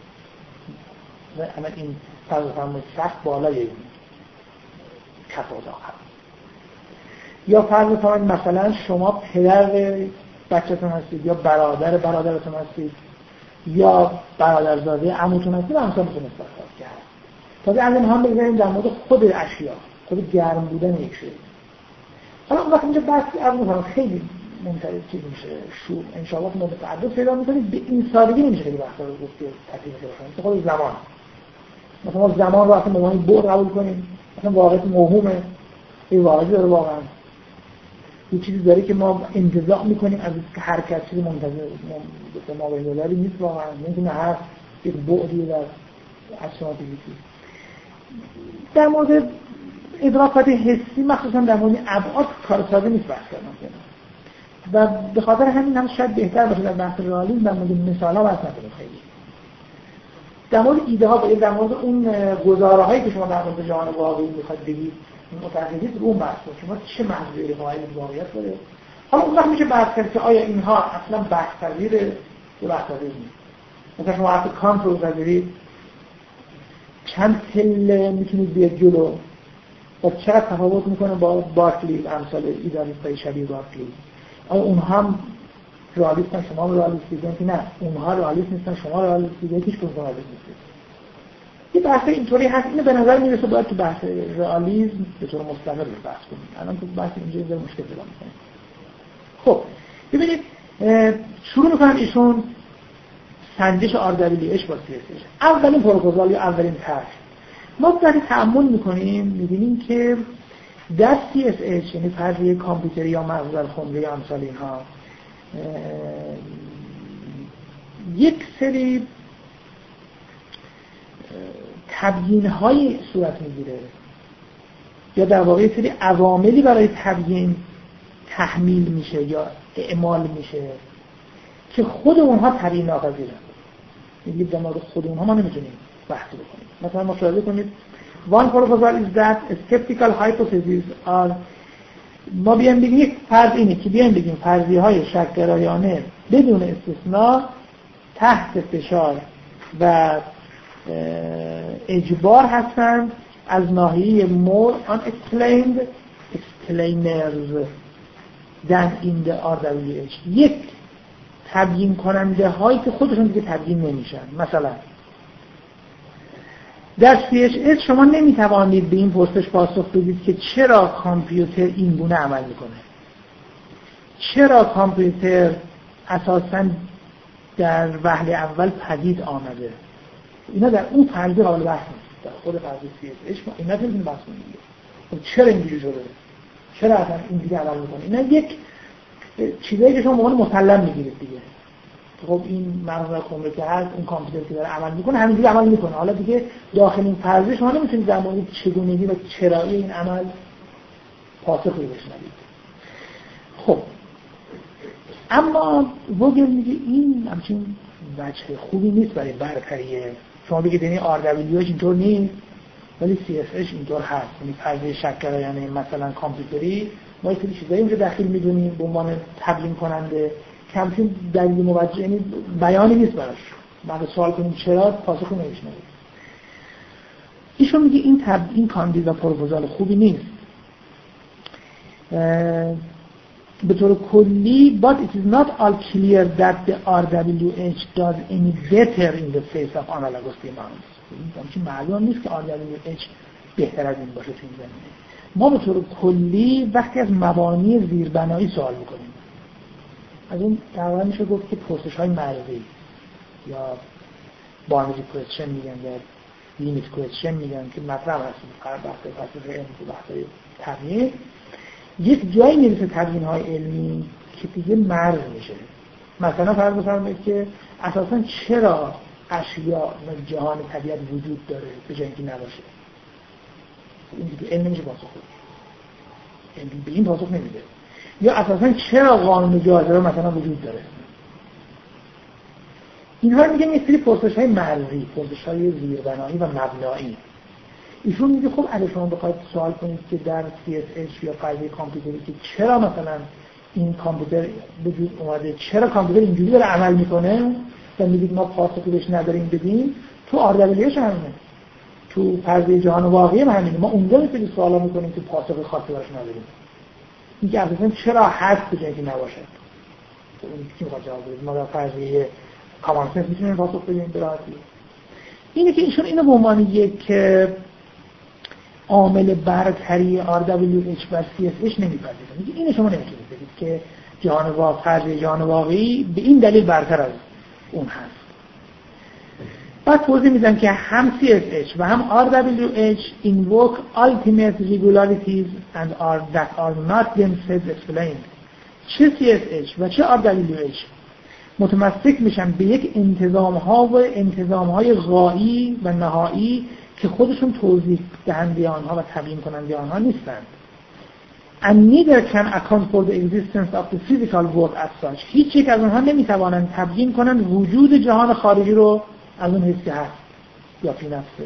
A: اما این فرض بفرمایید سخت بالای این کف اتاق. یا فرض بفرمایید مثلا شما پدر بچه‌تون هستید یا برادرتون هستید یا برادرزاده عموتون هستید و همسانتون استفاده کرد. تازه از این هم بگذاریم در مورد خود اشیا، خود گرم بودن یک شی. حالا اون وقت اینجا بحثی از می‌کنم خیلی منتظر چیز میشه، شور انشاءالله که متعدد پیدا می‌کنید. به این سادگی نمیشه خیلی وقتا رو گفت که تفسیر کنید. خود زمان مثلا ما زمان رو اصلا به معنی بعد قبول کنیم، مثلا واقعیت موهومه، این واقعی داره واقعا یه چیزی داره که ما انتزاع میکنیم از هر کسی منتظر ما به دلاری نیست واقعا، نمیتونه هست یک بعدی در اجسام فیزیکی. در مورد ادراکات حسی مخصوصا در مورد ابعاد کار ساده نیست بحث کردن و به خاطر همین هم شاید بهتر باشه در بحث رئالیسم در مورد مثال‌ها بحث نکنیم. خیلی در مورد ایده ها و در مورد اون گزاره هایی که شما در مورد جهان واقعی میخواید بگید متعهدید رو اون بحث کنید شما چه محضوری قائل واقعیت داره. حالا اون وقت میشه بحث کرد که آیا اینها اصلا بحث‌پذیره یا بحث‌پذیر نیست. مثلا شما حتی کانت رو بذارید چند پله میتونید بیاد جلو و چقدر تفاوت میکنه با بارکلی امثال ایدالیست‌های شبیه بارکلی. آیا اونها هم رئالیستن شما رئالیست دیدن که نه اونها رئالیست نیستن شما رئالیست دیدن هیچ کدوم رئالیست نیست. یه بحث اینطوری هست. اینو به نظر میرسه باید تو بحث رئالیسم به طور مستمر بحث کنیم. الان تو بحث اینجا یه مشکل پیدا می‌کنه. خب ببینید شروع می‌کنم ایشون سنجش RWH با CSH. اولین پروپوزال یا اولین طرح ما وقتی تأمل می‌کنیم می‌بینیم که در CSH یعنی فرضیه کامپیوتری یا مغز الخمره یا امثال اینها یک سری تبیین‌های صورت می‌گیره یا در واقع یک سری عواملی برای تبیین تحمیل میشه یا اعمال میشه که خود اونها تبیین ناپذیرن. میگید در مورد خود اونها ما نمیتونیم بحث بکنیم. مثلا مشاهده کنید one proposal is that skeptical hypotheses are ما بیایم بگیم یک فرض اینه که بیایم بگیم فرضیه‌های شک‌گرایانه بدون استثناء تحت فشار و اجبار هستند از ناحیه more unexplained explainers than in the RWH. یک تبیین کننده هایی که خودشون دیگه تبیین نمیشن. مثلا در CSH شما نمیتوانید به این پرسش پاسخ بدید که چرا کامپیوتر این گونه عمل میکنه، چرا کامپیوتر اساساً در وهله اول پدید آمده، اینا در اون فرضیه قابل بحث نیست. در خود فرضیه CSH ما اینا نمیتونیم بحث کنیم دیگه. چرا اینجوری شده؟ چرا اصلا اینجوری عمل میکنه؟ اینا یک چیزایی که شما به عنوان مسلم میگیرید دیگه. خب این مرحله خمره که هست، اون کامپیوتر که داره عمل میکنه همینجوری عمل میکنه. حالا دیگه داخل این فرضیه شما نمیتونید در مورد چگونگی و چرایی این عمل پاسخی بشنوید. خب اما وگل میگه این همچین وجه خوبی نیست برای برتریه. شما بگید یعنی RWH اینطور نیست ولی CSH اینطور هست. یعنی فرضیه شکل یعنی مثلا کامپیوتری ما یه سری چیزایی اونجا داخل میدونیم به عنوان تبیین کننده که همچین دلیل موجه یعنی بیانی نیست براش. بعد سوال کنیم چرا پاسخی نمیشنوید. ایشون میگه این کاندید و پروپوزال خوبی نیست. به طور کلی but it is not all clear that the RWH does any better in the face of analogous demands. این معلوم نیست که RWH بهتر از این باشه تو این زمینه. ما به طور کلی وقتی از مبانی زیربنایی سوال میکنیم از اون تقریبا میشه گفت که پرسش های مرزی یا باینری کوئسچن میگن یا لیمیت کوئسچن میگن که مطرح هست هر بحث علمی تو بحث تبیین یک جایی میرسه تبیین های علمی که دیگه مرز میشه. مثلا فرض بفرمایید که اساسا چرا اشیاء و جهان طبیعت وجود داره به جایی که نباشه. این دیگه علم نمیشه پاسخ بده. علم به این پاسخ نمیده. یا اساسا چرا قانون جاذبه مثلا وجود داره. اینها رو میگن یه سری پرسش های مرزی، پرسش های زیربنایی و مبنایی. ایشون میگه خب اگه شما بخواید سوال کنید که در CSH یا فرضیه کامپیوتری که چرا مثلا این کامپیوتر وجود اومده، چرا کامپیوتر اینجوری داره عمل میکنه و میگید ما پاسخی بهش نداریم بدیم، تو RWH همینه، تو فرضیه جهان واقعی همینه. ما اونجا میتونیم سوالا میکنیم که پاسخ خاصی براش نداریم. اینکه اساسا چرا هست به جایی که نباشه. اون کی میخواد جواب بده؟ ما در فرضیه کامان سنس میتونیم پاسخ بدیم به راحتی. اینه که ایشون اینو به عنوان یک عامل برتری RWH و CSH نمیپذیره. میگه اینو شما نمیتونید بگید که جهان واقعی فرضیه جهان واقعی به این دلیل برتر از اون هست. بعد توضیح میدن که هم CSH و هم RWH invoke ultimate regularities and that are not themselves explained. چه CSH و چه RWH متمسک میشن به یک انتظام‌های غایی و نهایی که خودشون توضیح دهنده آنها و تبیین کننده آنها نیستند. And neither can account for the existence of the physical world as such. هیچ یک از آنها نمیتوانند تبیین کنند وجود جهان خارجی رو از اون حس که هست یا فی نفسه.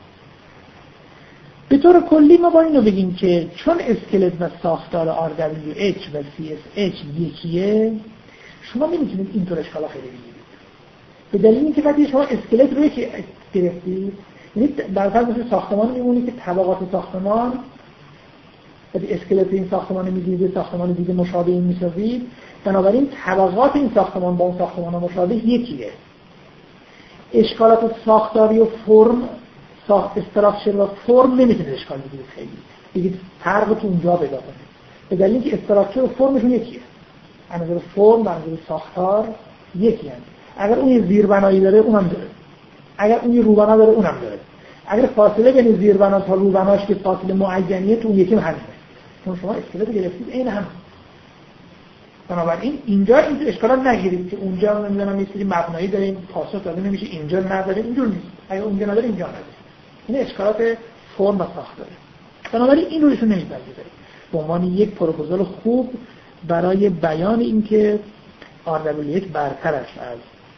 A: به طور کلی ما با اینو بگیم که چون اسکلت و ساختار RWH و CSH یکیه، شما نمیتونید اینطور اشکالا خیلی بگیرید. به دلیل اینکه وقتی شما اسکلت رو یکی گرفتید، یعنی در فرض مثل ساختمان میمونید که طبقات ساختمان وقتی اسکلت این ساختمان میدید ساختمان دیگه مشابه این میسازید، بنابراین طبقات این ساختمان با اون ساختمان مشابه یکیه. اشکالات ساختاری و فرم استراکچر و فرم نمیتونید اشکال بگیرید خیلی بگید فرق تو اونجا پیدا کنید، به دلیل اینکه استراکچر و فرمشون یکیه. از نظر فرم و از نظر ساختار یکیه. اگر اون یه زیربنایی داره اونم داره، اگر اون یه روبنا داره اونم داره. اگر فاصله بین زیربنا تا روبناش که فاصله معینیه تو اون یکی همینه، چون شما اسکلت گرفتید عین هم. بنابراین اینجا این اشکالات نگیرید که اونجا نمیدونم یه سری مبنایی داریم پاسخ داده نمیشه، اینجا نداره، اینجور نیست. اگه اونجا نداره اینجا نداره. این اشکالات فرم و ساختاره. بنابراین این رو ایشون نمیپذیره به عنوان یک پروپوزال خوب برای بیان اینکه RWH برتر است از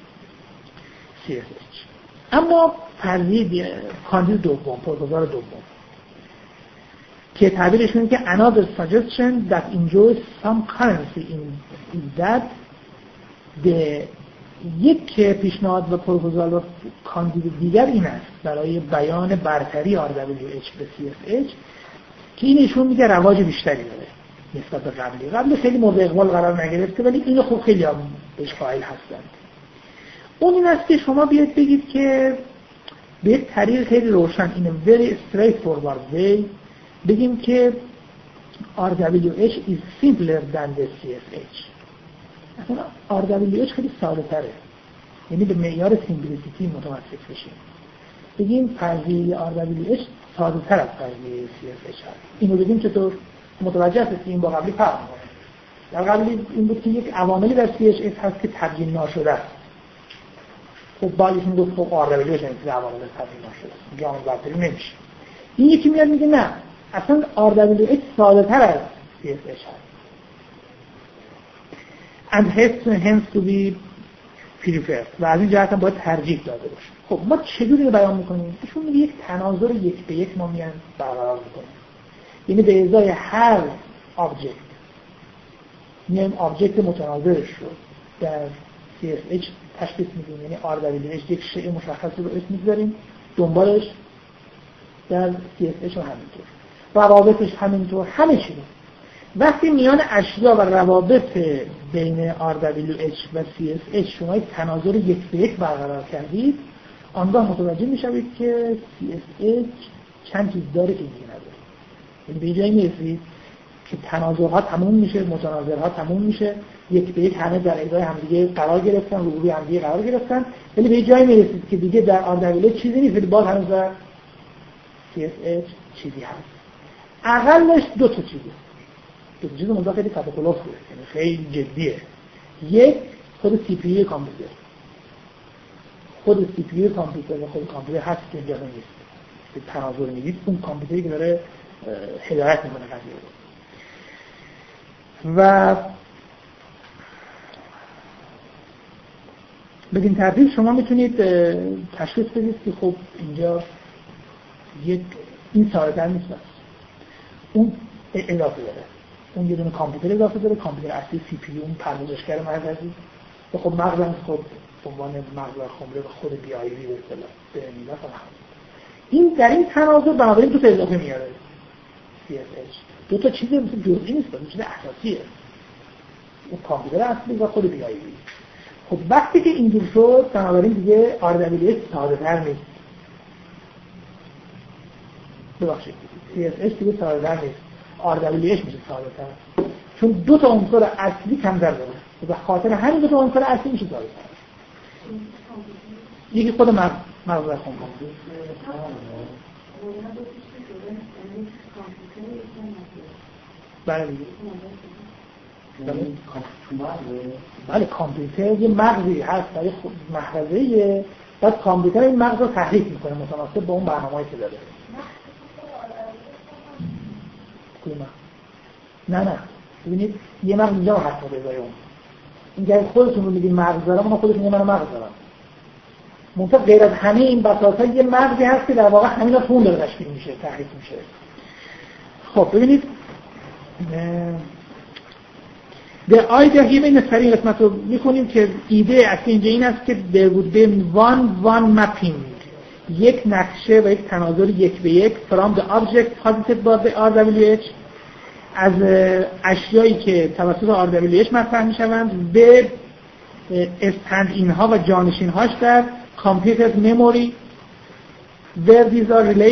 A: CSH. اما فرضیه کاندید دوم، پروپوزال دوم که تعبیرش میگه که another suggestion that enjoys some currency in that یک پیشنهاد و پروپوزال و کاندید دیگر این است برای بیان برتری RWH به CSH که این ایشون میگه رواج بیشتری داره نسبت به قبل خیلی مورد اقبال قرار نگرفته، ولی اینو خوب خیلی هم بهش قائل هستند. اون این است که شما بیاید بگید که به یک طریق خیلی روشن in a very straightforward way بگیم که RWH is simpler than the CSH. اصلا RWH خیلی ساده تره. یعنی به معیار سیمپلیسیتی متوسط بشیم. بگیم فرضیه RWH ساده تر از فرضیه CSH هست. اینو بگیم چطور متوجه هستید این با قبلی فرق می‌کنه. در قبلی این بود که یک عواملی در CSH هست که تبیین ناشده است. خب باید این گفت خب RWH این عوامل تبیین ناشده است. میگه عامل برتری نمیشه. این یکی میاد میگه نه اصلا RWH ساده تر از CSH هست. and hence to be preferred و از این جهت هم باید ترجیح داده باشه. خب ما چجوری رو بیان میکنیم؟ ایشون میگه یک تناظر یک به یک ما میان برقرار میکنیم. یعنی به ازای هر آبجکت میایم آبجکت متناظرش رو در CSH تشخیص میدیم. یعنی RWH یک شیء مشخصی رو اسم میذاریم، دنبالش در CSH هم همینطور، روابطش همینطور، همه چی. وقتی میان اشیا و روابط بین RWH و CSH شما یک تناظر یک به یک برقرار کردید، آنگاه متوجه میشوید که CSH چند چیز داره که اینجا نداره. یعنی به جایی میرسید که تناظرها تموم میشه، متناظرها تموم میشه، یک به یک همه در ازای همدیگه قرار گرفتن، روبروی همدیگه قرار گرفتن، ولی به جایی میرسید که دیگه در RWH چیزی نیست، ولی باز هنوز در CSH چیزی هست. اقلش دو تا چیزه. دو تا چیز موضوع خیلی کاتاکولاس بود، یعنی خیلی جدیه. یک خود سی پی یو کامپیوتر. خود سی پی یو کامپیوتر و خود کامپیوتر هست که اینجا نیست. به تناظر میدید اون کامپیوتری که داره هدایت میکنه قضیه رو. و بدین ترتیب شما میتونید تشخیص بدید که خب اینجا یک این ساده‌تر نیست، اون اضافه داره، اون یه دونه کامپیوتر اضافه داره، کامپیوتر اصلی سی پی یو اون پردازشگر مرکزی و خب مغزم خود به عنوان مغز خمره و خود بی آی وی به اصطلاح به میلا فهم. این در این تناظر بنابراین دو تا اضافه میاره CSH. دو تا چیز مثل جزئی نیست، دو چیز اساسیه، اون کامپیوتر اصلی و خود بی آی وی. خب وقتی که اینجور شد بنابراین دیگه RWH ساده‌تر نیست. ببخشید CSH دیگه ساده‌تر نیست، RWH میشه ساده‌تر، چون دو تا عنصر اصلی کمتر داره و به خاطر همین دو تا عنصر اصلی میشه ساده‌تر. یکی خود مغز خمره. بله دیگه. بله کامپیوتر یه مغزی هست برای محفظه‌ایه، بعد کامپیوتر این مغز رو تحریک میکنه متناسب با اون برنامه‌ای که داره. نه ببینید یه مغز اینجا هست به جای اون. اینجا خودتون رو میگین مغز دارم، اون خودتون من مغز دارم. منتها غیر از همه این بساطا یه مغزی هست که در واقع همینا تو اون داره تشکیل میشه، تحریک میشه. خب ببینید در آیده این سری قسمت رو میکنیم که ایده اصلی اینجا این است که there would be one mapping، یک نقشه و یک تناظر یک به یک from the object posited by the RWH از اشیایی که توسط RWH مطرح میشوند به استند اینها و جانشین هاش در computer memory where these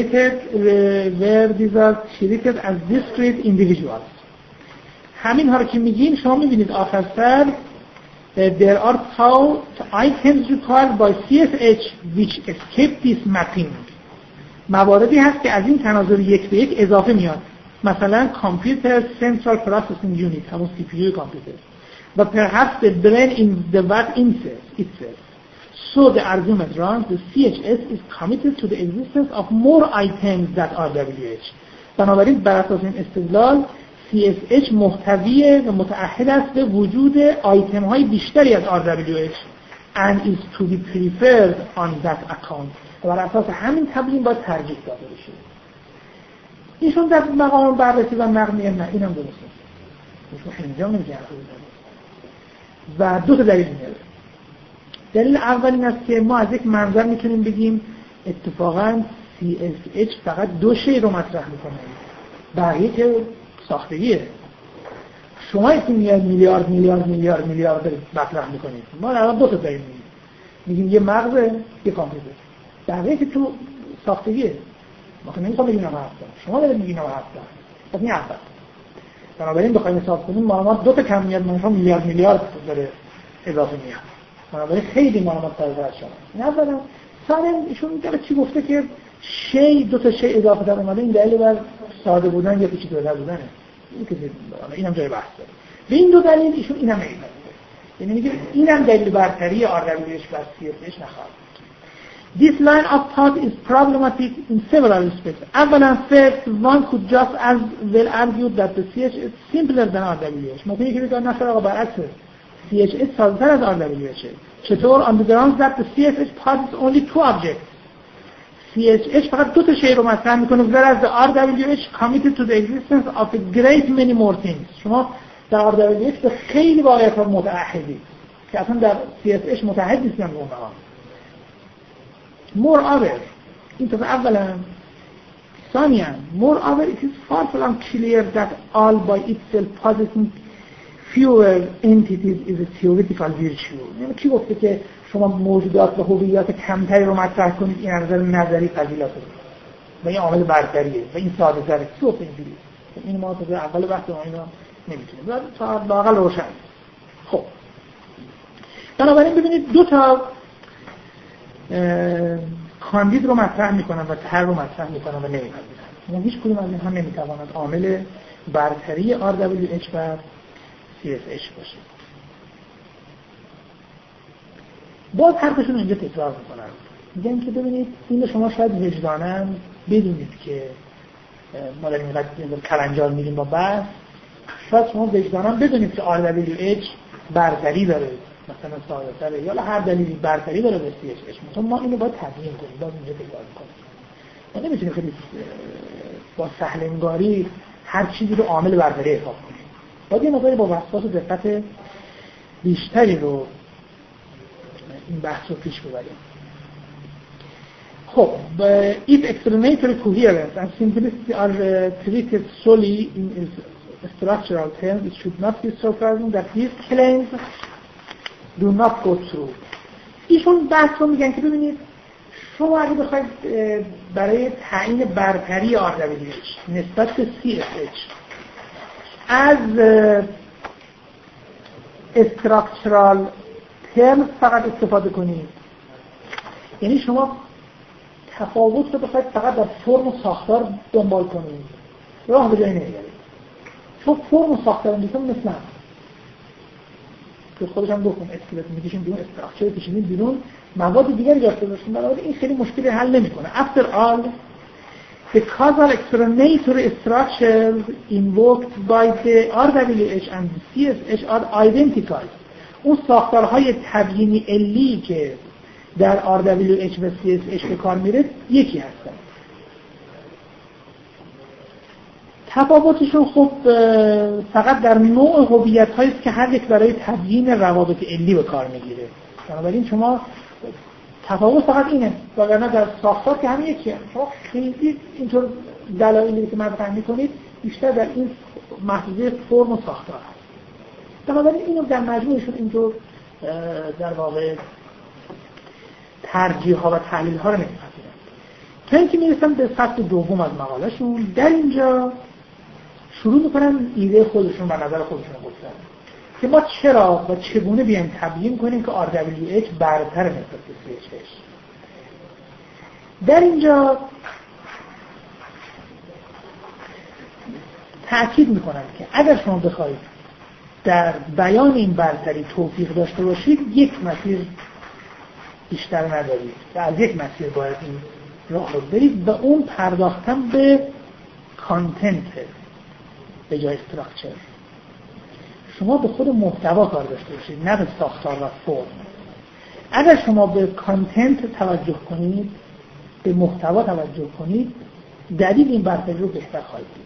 A: are treated as discrete individuals. همین ها رو که میگیم شما میبینید آخر سر there are items required by CSH which escape this mapping. مواردی هست که از این تناظر یک به یک اضافه میاد، مثلا computer central processing unit همون CPU کامپیوتر و perhaps the brain in the what itself. So the argument runs the CHS is committed to the existence of more items than RWH. بنابراین بر اساس این استدلال CSH محتوی و متعهد است به وجود آیتم های بیشتری از RWH and is to be preferred on that account. و بر اساس همین تبیین باید ترجیح داده بشه. ایشون در مقام بررسی و نقد میگن نه اینم درست نیست. ایشون اینجا نمیگه و دو تا دلیل میاره. دلیل اول این است که ما از یک منظر میتونیم بگیم اتفاقاً CSH فقط دو شی رو مطرح میکنه، بقیه که ساختگیه. شما که میاد میلیارد مطرح میکنید، ما الان دو تا دلیل میگیم یه مغز یه کامپیوتر، بقیه که تو ساختگیه. ما که نمیخوام بگیم نمه هستم، شما دارید میگین نمه هستم، پس این اول. بنابراین بخوایم حساب کنیم ما دو تا کمیت منها میلیارد داره اضافه میاد. بنابراین خیلی متفاوت از شما. اولا ثانیا ایشون میگه چی گفته که شی دو تا شی اضافه در اومده، این دلیل بر ساده بودن یا پیچیده بودنه. اینم جای بحث داره. به این دو دلیل ایشون اینم میگه، یعنی میگه اینم دلیل برتری RWH بر CSH نخواهد. This line of thought is problematic in several respects. اولا first, one could just as well argue that the CH is simpler than RWH. ممکنه که بگن نه آقا برعکس CH ساده‌تر از RWH. چطور؟ on the grounds that the CSH possesses only two objects. CSH فقط دو تا شی رو مطرح میکنه، whereas the RWH committed to the existence of a great many more things. شما در RWH به خیلی واقعیت‌ها متعهدید که اصلا در CSH متعهد نیستن به اونها. Moreover, این طرف اولا ثانیاً moreover it is far from clear that all by itself possessing fewer entities is a theoretical virtue. یعنی کی گفته که شما موجودات و هویت کمتری رو مطرح کنید این از نظر نظری فضیلت و این عامل برتریه و این ساده تره. کی گفته اینجوری؟ این ما تا اول بحث ما اینو نمیتونیم بعد تا لااقل روشن. خب بنابراین ببینید دو تا کاندید رو مطرح میکنن و طرح رو مطرح میکنن و نمیپذیرن. یعنی هیچ کدوم از اینها نمیتواند عامل برتری RWH بر CSH باشه. باز حرفشون اینجا تکرار میکنن، میگن که ببینید این شما شاید وجداناً بدونید که ما داریم اینقدر کلنجار میریم با بحث، شاید شما وجداناً بدونید که RWH برتری داره، مثلا ساده‌تره یا هر دلیلی برتری داره به CSH، مثلا ما اینو باید تبیین کنیم. باز اینجا تکرار میکنیم ما نمیتونیم خیلی با سهل انگاری هر چیزی رو عامل برتری حساب کنیم. باید یه مقداری با وسواس و دقت بیشتری رو این بحث رو پیش ببریم. خب if explanatory coherence and simplicity are treated solely in structural terms, it should not be surprising that these claims do not go through. ایشون بحث رو میگن که ببینید شما اگه بخواید برای تعیین برتری RWH نسبت به CSH از structural terms فقط استفاده کنید، یعنی شما تفاوت رو بخواید فقط در فرم و ساختار دنبال کنید، راه به جایی نمیبرید. چون فرم و ساختار میتون مثل که خودش هم گفتم اسکلت میکشیم بیرون، استراکچر کشیدیم بیرون، مواد دیگری جا گذاشتیم، بنابراین این خیلی مشکلی حل نمیکنه. After all, the causal explanatory structures invoked by the RWH and the CSH are identical. اون ساختارهای تبیینی علی که در RWH و CSH به کار میره یکی هستن. تفاوتشون خب فقط در نوع هویت‌هایی است که هر یک برای تبیین روابط علی به کار میگیره. بنابراین شما تفاوت فقط اینه، وگرنه در ساختار که همین یکیه. شما خیلی اینطور دلایلی که مطرح می‌کنید بیشتر در این محدوده فرم و ساختار هست. بنابراین اینو در مجموعشون اینطور در واقع ترجیح‌ها و تحلیل‌ها رو نمی‌پذیرن. تا اینکه میرسن به فصل دوم از مقالهشون، در اینجا شروع میکنن ایده خودشون و نظر خودشون رو گفتن که ما چرا و چگونه بیایم تبیین کنیم که RWH برتر نسبت به CSH. در اینجا تأکید میکنن که اگر شما بخواید در بیان این برتری توفیق داشته باشید، یک مسیر بیشتر ندارید و از یک مسیر باید این راه رو برید و اون پرداختن به کانتنت به جای استراکچر. شما به خود محتوا کار داشته باشید، نه به ساختار و فرم. اگر شما به کانتنت توجه کنید، به محتوا توجه کنید، دلیل این برتری رو بهتر خواهید دید.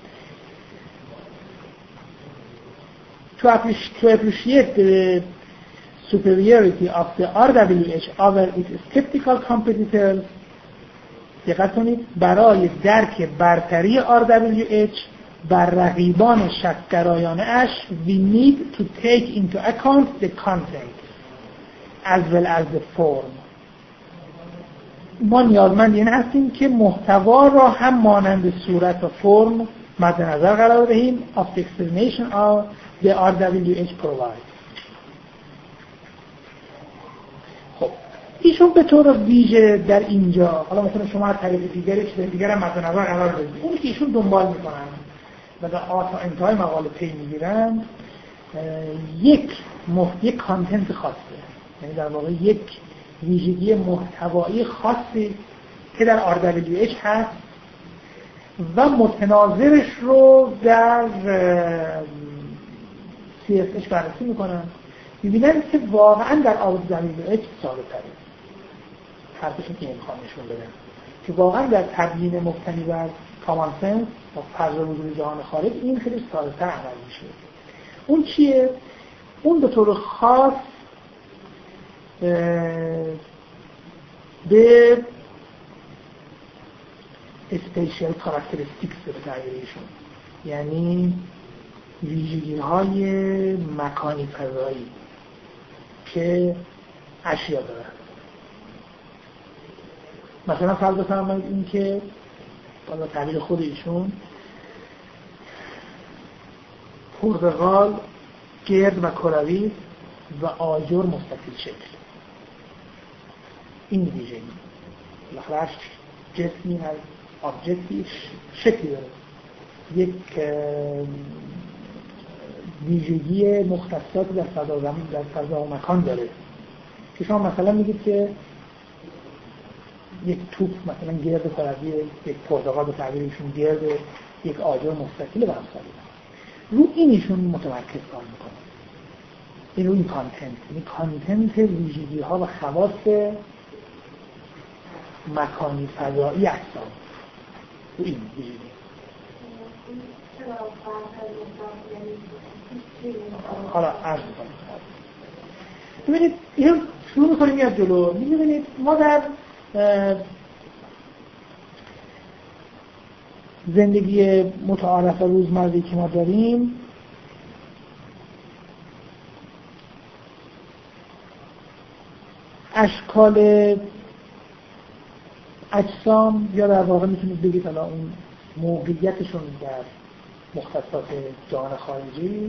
A: To appreciate the superiority of the RWH over its skeptical competitors، دقت کنید، برای درک برتری RWH بر رقیبان شک‌گرایانه اش we need to take into account the content as well as the form. ما نیازمند این هستیم که محتوا را هم مانند صورت و فرم مد نظر قرار دهیم of the explanation of the RWH provides. ایشون به طور ویژه در اینجا، حالا مثلا شما از طریق دیگری چیز دیگر هم مد نظر قرار بدید، اونی که ایشون دنبال میکنن و در انتهای مقاله پی میگیرن یک کانتنت خاصه، یعنی در واقع یک ویژگی محتوایی خاصی که در RWH هست و متناظرش رو در CSH بررسی میکنن، میبینن که واقعا در RWH ساده تره. حرفشون که میخوام نشون بدن که واقعا در تبیین مبتنی بر کامان سنس و فرض وجود جهان خارج این خیلی ساده تر عمل میشه. اون چیه؟ اون به طور خاص به اسپیشیال کاراکتریستیکس به تعبیرشون، یعنی ویژگی‌های مکانی فضایی که اشیا دارن. مثلا فرض بفرمایید این که با تعبیر خود ایشون پرتقال گرد و کروی و آجر مستطیل شکل، این ویژگی بالاخره جسمی هست، آبجکتی شکلی داره، یک ویژگی مختصات در فضا زمین در فضا و مکان داره که شما مثلا میگید که یک توپ مثلا گرد کروی، یک پرتقال به تعبیرشون گرد، یک آجر مستطیل و امثالی. رو اینشون متمرکز کار میکنه، این رو این کانتنت ویژگی ها و خواص مکانی فضایی اجسام رو این ویژگی. حالا عرض میکنم. ببینید اینو شروع میکنیم از جلو. میبینید ما در زندگی متعارف و روزمره‌ای که ما داریم اشکال اجسام یا در واقع میتونید بگید حالا اون موقعیتشون در مختصات جهان خارجی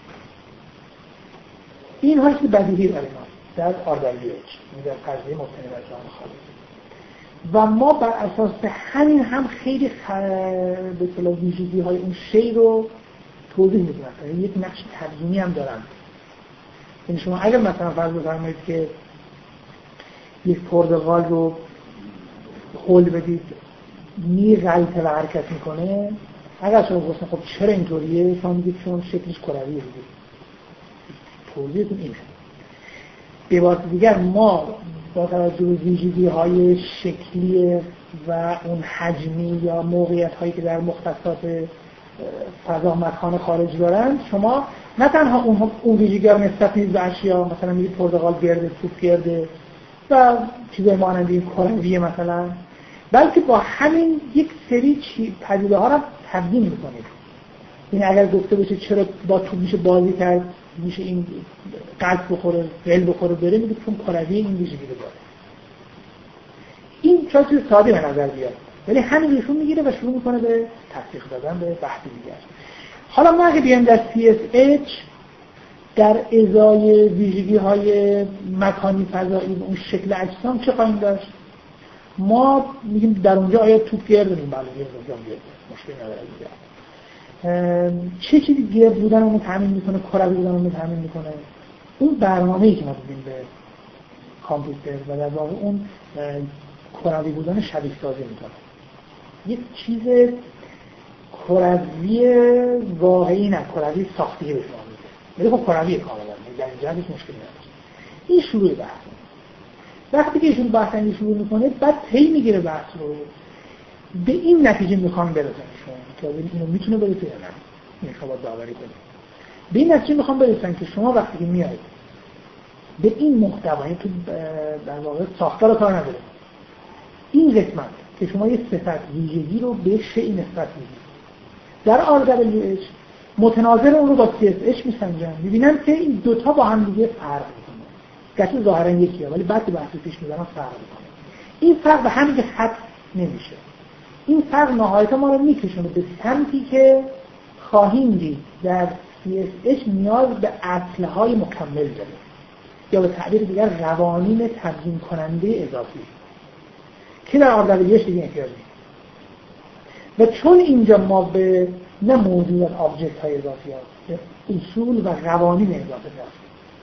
A: این هایی که بدیهی داریم در RWH، در فرضیه مبتنی بر جهان خارجی، و ما بر اساس همین هم خیلی به اصطلاح ویژگی های اون شی رو توضیح میدیم. یعنی یک نقش تبیینی هم دارن. یعنی شما اگر مثلا فرض بفرمایید که یک پرتقال رو هول بدید میغلطه و حرکت میکنه، اگر شما بگید خب چرا اینطوریه، شما میگید چون شکلش کرویه دیگه. توضیحتون اینه. به عبارت دیگر ما با توجه به ویژگی‌های شکلی و اون حجمی یا موقعیت‌هایی که در مختصات فضا مکان خارج دارن، شما نه تنها اون ویژگی‌ها رو نسبت میدید به اشیا، مثلا میگید پرتقال گرده، توپ گرده و چیزای مانند این کرویه مثلا، بلکه با همین یک سری پدیده‌ها رو تبیین می‌کنید. این اگر گفته بشه چرا با توپ میشه بازی کرد، میشه این قلب بخوره، ول بخوره بره، میگه چون کروی این ویژگی رو داره. این چیز ساده به نظر بیاد، ولی همین ایشون میگیره و شروع میکنه به تطبیق دادن به بحث دیگر. حالا ما اگه بیایم در CSH در ازای ویژگی‌های مکانی فضایی و اون شکل اجسام چه خواهیم داشت؟ ما میگیم در اونجا آیا توپ گرد نیم، بله گرد مشکل نداره دیگه. چه چیزی گرد بودن اونو تامین میکنه، کروی بودن اونو تامین میکنه؟ اون برنامه‌ای که ما میدیم به کامپیوتر و در واقع اون کروی بودن شبیه سازی میکنه. یک چیز کروی واقعی نه، کروی ساختی به شما میده. ولی خب کروی کاملا در اینجا هیچ مشکلی نداره. این شروع بحث. وقتی که ایشون بحث رو شروع میکنه، بعد پی میگیره بحث رو. به این نتیجه میخوام برسن شما که اینو میتونه برسه یا نه. این شما داوری کنید. به این نتیجه میخوام برسن که شما وقتی که میایید به این محتوایی تو در واقع ساختار کار نداره. این قسمت که شما یه صفت ویژگی رو به شیء نسبت میدید. در RWH متناظر اون رو با CSH میسنجن. میبینن که این دوتا با هم دیگه فرق میکنه. گرچه ظاهرا یکیه ولی بعد بحث پیش میبرن فرق میکنه. این فرق به همین حد نمیشه. این فرق نهایتا ما رو میکشونه به سمتی که خواهیم دید در CSH نیاز به اصلهای مکمل داره. یا به تعبیر دیگر روانین تبیین کننده اضافی که در RWH دیگه احتیاج نیست. و چون اینجا ما به نه موجودات آبجکت های اضافی هست، اصول و قوانین اضافه هست،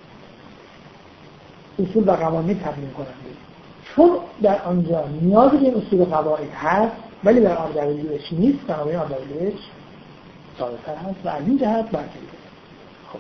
A: اصول و قوانین تبیین کننده، چون در آنجا نیاز به این اصول و قواعد هست ولی در RWH نیست، بنابراین RWH ساده‌تر هست و از این جهت برتری داره. خب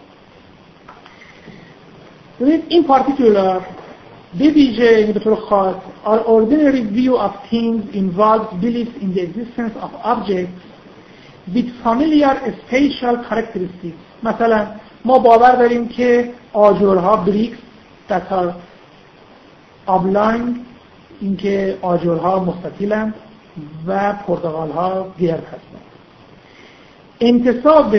A: ببینید این پارتیکولار به ویژه به طور خاص our ordinary view of things involves belief in the existence of objects with familiar spatial characteristics. مثلا ما باور داریم که آجرها بریکس that are oblong، اینکه آجرها مستطیلند و پرتقال‌ها گرد هستند. انتساب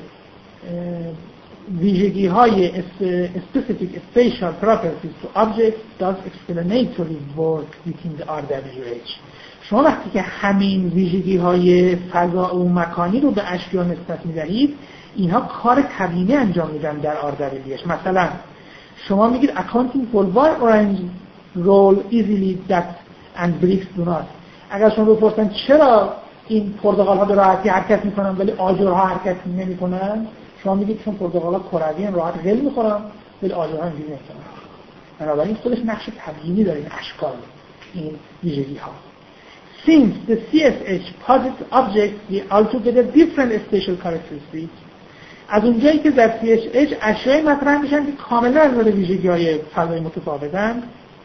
A: ویژگی‌های specific spatial properties to objects does explanatory work within the RWH. شما وقتی که همین ویژگی‌های فضا و مکانی رو به اشیا نسبت می‌دهید، اینها کار تبیینی انجام میدن در RWH. مثلا شما میگید accounting for why orange roll easily that and bricks do not. اگر شما بپرسن چرا این پرتقال‌ها به راحتی حرکت می‌کنن ولی آجرها حرکت نمی‌کنن، شما میگید چون پرتقال‌ها کروی راحت قل می‌خورن ولی آجرها اینجوری نمی‌کنن. بنابراین خودش نقش تبیینی داره این اشکال، این ویژگی‌ها. Since the CSH posits objects with altogether different spatial characteristics، از اونجایی که در CSH اشیای مطرح میشن که کاملا از نظر ویژگی‌های فضایی متفاوتن،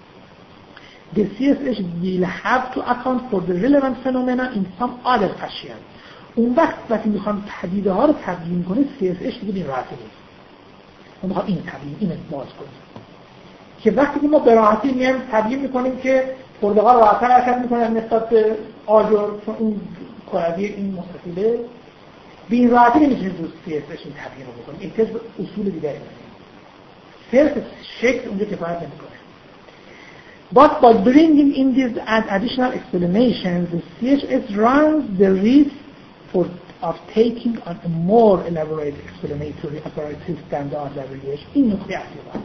A: the CSH will have to account for the relevant phenomena in some other fashion. اون وقتی میخوان پدیده ها رو تبیین کنه CSH دیگه این راحتی نیست. ما میخوام این تبیین، این باز کنیم که وقتی که ما به راحتی میایم تبیین میکنیم که پرتقال راحت‌تر حرکت میکنه نسبت به آجر چون اون کروی این مستطیله، به این راحتی نمیتونیم تو CSH این تبیین رو بکنیم. احتیاج به اصول دیگری داریم. صرف شکل اونجا کفایت نمیکنه. But by bringing in these additional explanations, the CHS runs the risk of taking on a more elaborate explanatory apparatus than the RWH. این نکته اصلی است.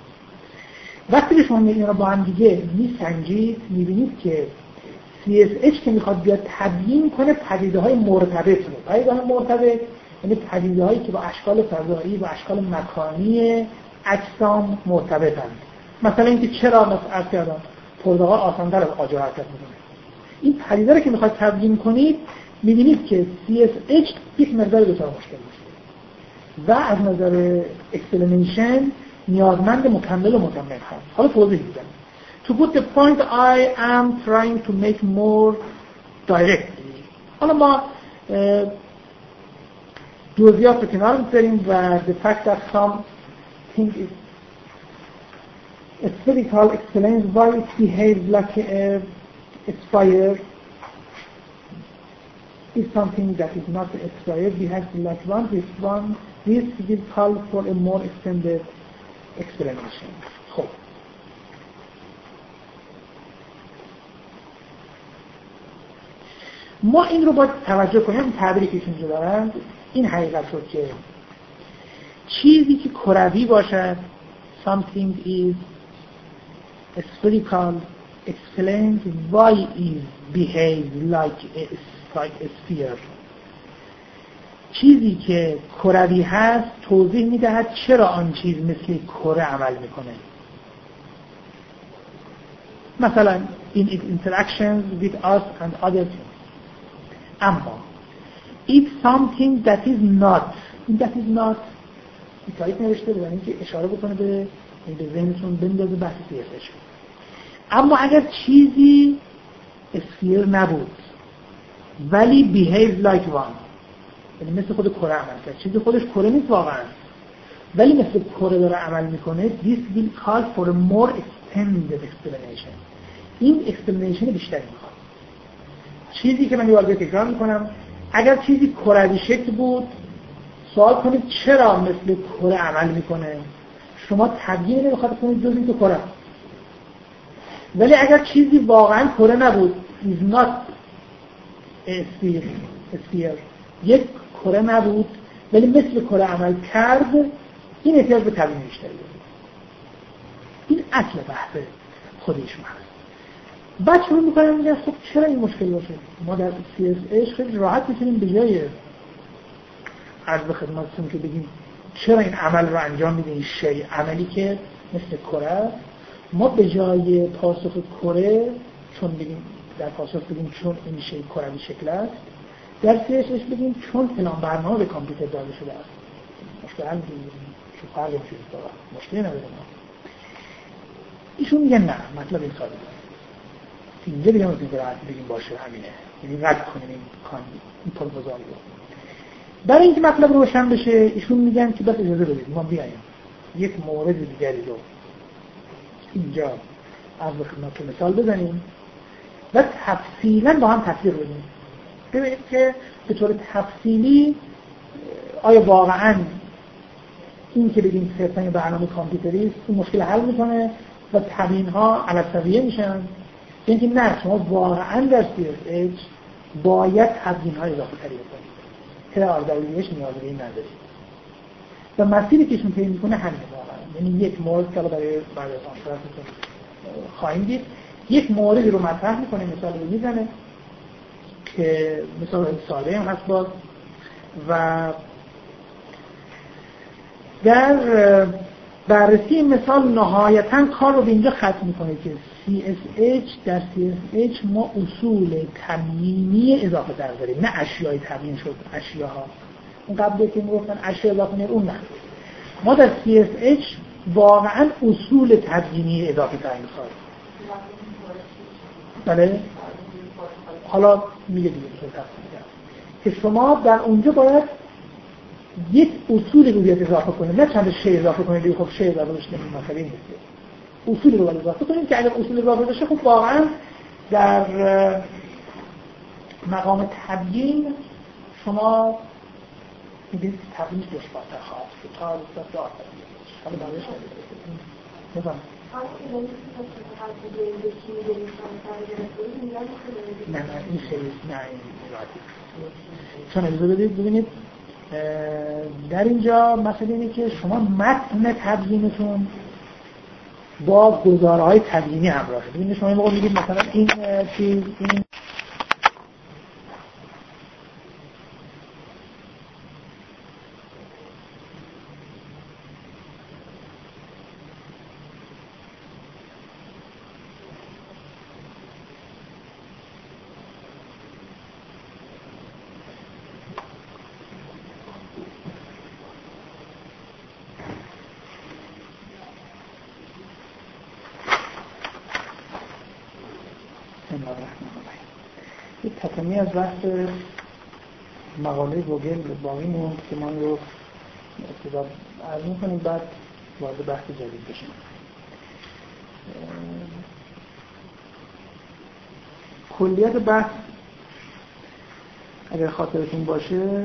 A: وقتی که شما این رو با هم دیگه میسنجید میبینید که CSH که میخواد بیاد تبیین کنه پدیده‌های مرتبط رو. پدیده‌های مرتبط یعنی پدیده‌هایی که با اشکال فضایی و اشکال مکانی اجسام مرتبطند. مثلا اینکه چرا مثلا پرتقال آسان‌تر از آجر حرکت می‌کنه. این پدیده رو که می‌خواید تبیین کنید می‌بینید که CSH یک مقدار بسیار مشکل میشه و از نظر اکسپلینیشن نیازمند مکمل و متمم هست. حالا توضیح میدم. To put the point I am trying to make more directly. حالا ما جزئیات رو کنار می‌ذاریم و the fact that something is spherical explains why it behaves like a sphere. If something that is not a sphere behaves like one, this will call for a more extended explanation. خب ما این رو باید توجه کنیم. تعبیری که اینجا دارند این حقیقت شد که چیزی که کروی باشد something is spherical explains why it behaves like a sphere. چیزی که کروی هست توضیح میدهد چرا آن چیز مثل کره عمل میکنه. مثلا in its interactions with us and others. اما if something that is not تایید نوشته بودن این که اشاره بکنه به ذهنتون بندازه بحث سیاسش. اما اگر چیزی اسفیر نبود ولی behave like one، یعنی مثل خود کره عمل کرد، چیزی خودش کره نیست واقعا ولی مثل کره داره عمل میکنه، this will call for a more extended explanation. این explanation بیشتری میخواد. چیزی که من یه بار تکرار میکنم، اگر چیزی کروی شکل بود سوال کنید چرا مثل کره عمل میکنه، شما تبیین نمیخواد کنید جز اینکه کره. ولی اگر چیزی واقعا کره نبود is not a sphere، یک کره نبود ولی مثل کره عمل کرد، این احتیاج به تبیین بیشتری داره. این اصل بحث خودش هست. بعد شروع میکنم میگن خب چرا این مشکل باشه؟ ما در CSH خیلی راحت میتونیم به جای عرض به خدمتتون که بگیم چرا این عمل رو انجام میده، این شی عملی که مثل کره، ما به جای پاسخ کره چون بگیم در پاسخ بگیم چون این شی کروی شکل است، در CSH بگیم چون فلان برنامه به کامپیوتر داده شده است. مشکل هم میگیم چه فرقی میشه داره، مشکلی نداره. ایشون میگن نه، مطلب این ساده است. اینجا دیگه میتونیم راحت بگیم باشه همینه، یعنی رد کنیم این پروپوزال رو. برای اینکه مطلب روشن بشه ایشون میگن که بس اجازه بدید ما بیایم یک مورد دیگری رو اینجا از خدمتتون مثال بزنیم و تفصیلا با هم تفسیر بدیم، ببینید که به طور تفصیلی آیا واقعا این که بگیم صرفاً برنامه کامپیوتری است این مشکل حل میکنه و تبیین‌ها علسویه میشن، اینکه نه شما واقعا در CSH باید تبیین‌های اضافه تری بکنید که در RWH نیاز به این ندارید و مسیری که ایشون طی میکنه همینه واقعا. یعنی یک مورد که برای بعد از آنفرانستون خواهیم دید، یک موردی رو مطرح میکنه، مثال رو میزنه که مثال ساده هم هست باز و در بررسی این مثال نهایتاً کار رو به اینجا ختم میکنه که CSH در CSH ما اصول تبیینی اضافه در داریم، نه اشیای تبیین شد اشیاها. اون قبلی که میگفتن اشیا اضافه نیر اون نه، ما در CSH واقعاً اصول تبیینی اضافه در میخوایم. بله حالا میگه دیگه که شما در اونجا باید یک اصولی رو بیاد اضافه کنید، نه چند شی اضافه کنید دیگه خب شی اضافه داشته مثلا این نیست. اصولی رو باید اضافه کنید که اگر اصول اضافه داشته خب واقعا در مقام تبیین شما میگید تبیین دشوارتر خواهد شد تا دار حالا بعدش نمیدونم نه این خیلی نه این راحتی چون اجازه بدید ببینید در اینجا مسئله اینه که شما متن تبیینتون با گزاره‌های تبیینی همراهه. ببینید شما این موقع میگید مثلا این چیز این تکمیل از بحث مقاله گوگل باقی موند که ما رو ابتدا عرض می‌کنیم بعد وارد بحث جدید بشیم. کلیت بحث اگر خاطرتون باشه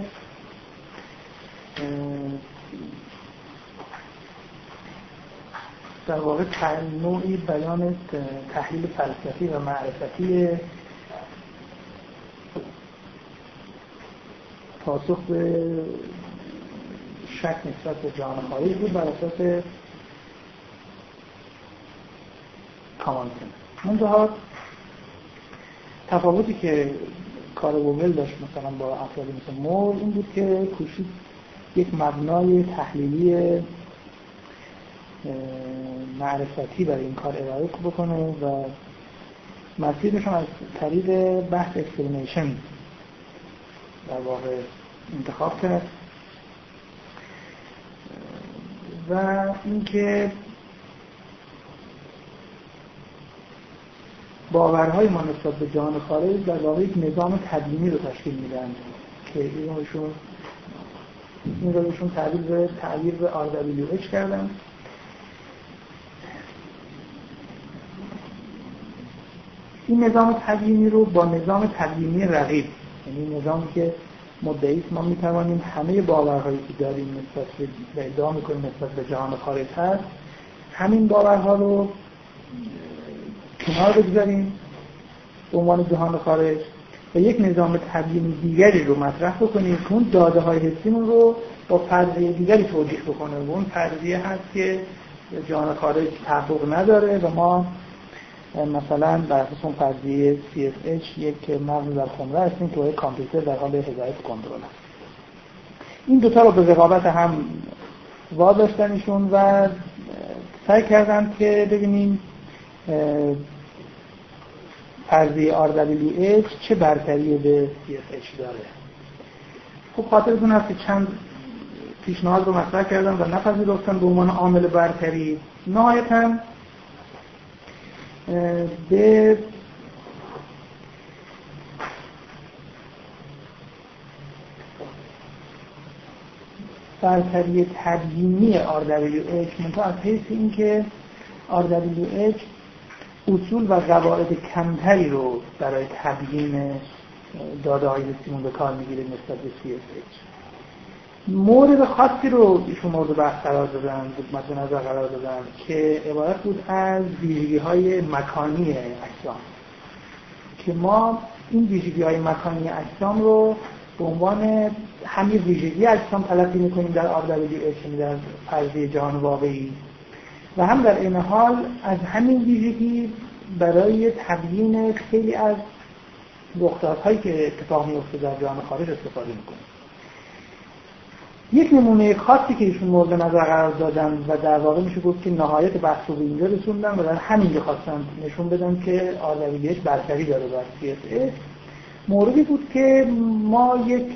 A: در واقع نوعی بیان تحلیل فلسفی و معرفتی پاسخ به شک نسبت به جهان خارج بود بر اساس کامانسنس. منتها تفاوتی که کار گوگل داشت مثلا با افرادی مثل مور این بود که کوشید یک مبنای تحلیلی معرفتی برای این کار ارائه بکنه و مسیرش هم از طریق بحث اکسپلینیشن در واقع انتخاب کرد و اینکه باورهای ما نسبت به جهان خارج در واقع یک نظام تبیینی رو تشکیل میدن که این رو ایشون تعبیر به RWH کردن. این نظام تبیینی رو با نظام تبیینی رقیب، یعنی نظامی که مدعی ما میتوانیم همه باورهایی که داریم نسبت به ادعا میکنیم نسبت به جهان خارج هست همین باورها رو کنار بگذاریم به عنوان جهان خارج و یک نظام تبیینی دیگری رو مطرح بکنیم که اون داده های حسیمون رو با فرضیه دیگری توجیه بکنه و اون فرضیه هست که جهان خارج تحقق نداره و ما مثلا بر اساس اون فرضیه CSH یک مغز در خمره هستیم که یک کامپیوتر در حال هدایت کنترل هست. این دوتا رو به رقابت هم واداشتنشون و سعی کردن که ببینیم فرضیه RWH چه برتری به CSH داره. خب خاطرتون هست که چند پیشنهاد رو مطرح کردن و نپذیرفتن به عنوان عامل برتری. نهایتاً به برتری تبیینی RWH منتها از حیث این که RWH اصول و قواعد کمتری رو برای تبیین داده های رسیمون به کار میگیره نسبت به CSH. مورد خاصی رو ایشون مورد بحث قرار دادن، مد نظر قرار دادن که عبارت بود از ویژگی‌های مکانی اجسام که ما این ویژگی‌های مکانی اجسام رو به عنوان همین ویژگی اجسام تلقی می‌کنیم در RWH، در فرضیه جهان واقعی، و هم در این حال از همین ویژگی برای تبیین خیلی از رخدادهایی که اتفاق میفته در جهان خارج استفاده می‌کنیم. یک نمونه خاصی که ایشون مورد نظر قرار دادن و در واقع میشه گفت که نهایت بحث رو به اینجا رسوندن و در همین خواستن نشون بدن که RWH برتری داره بر CSH، موردی بود که ما یک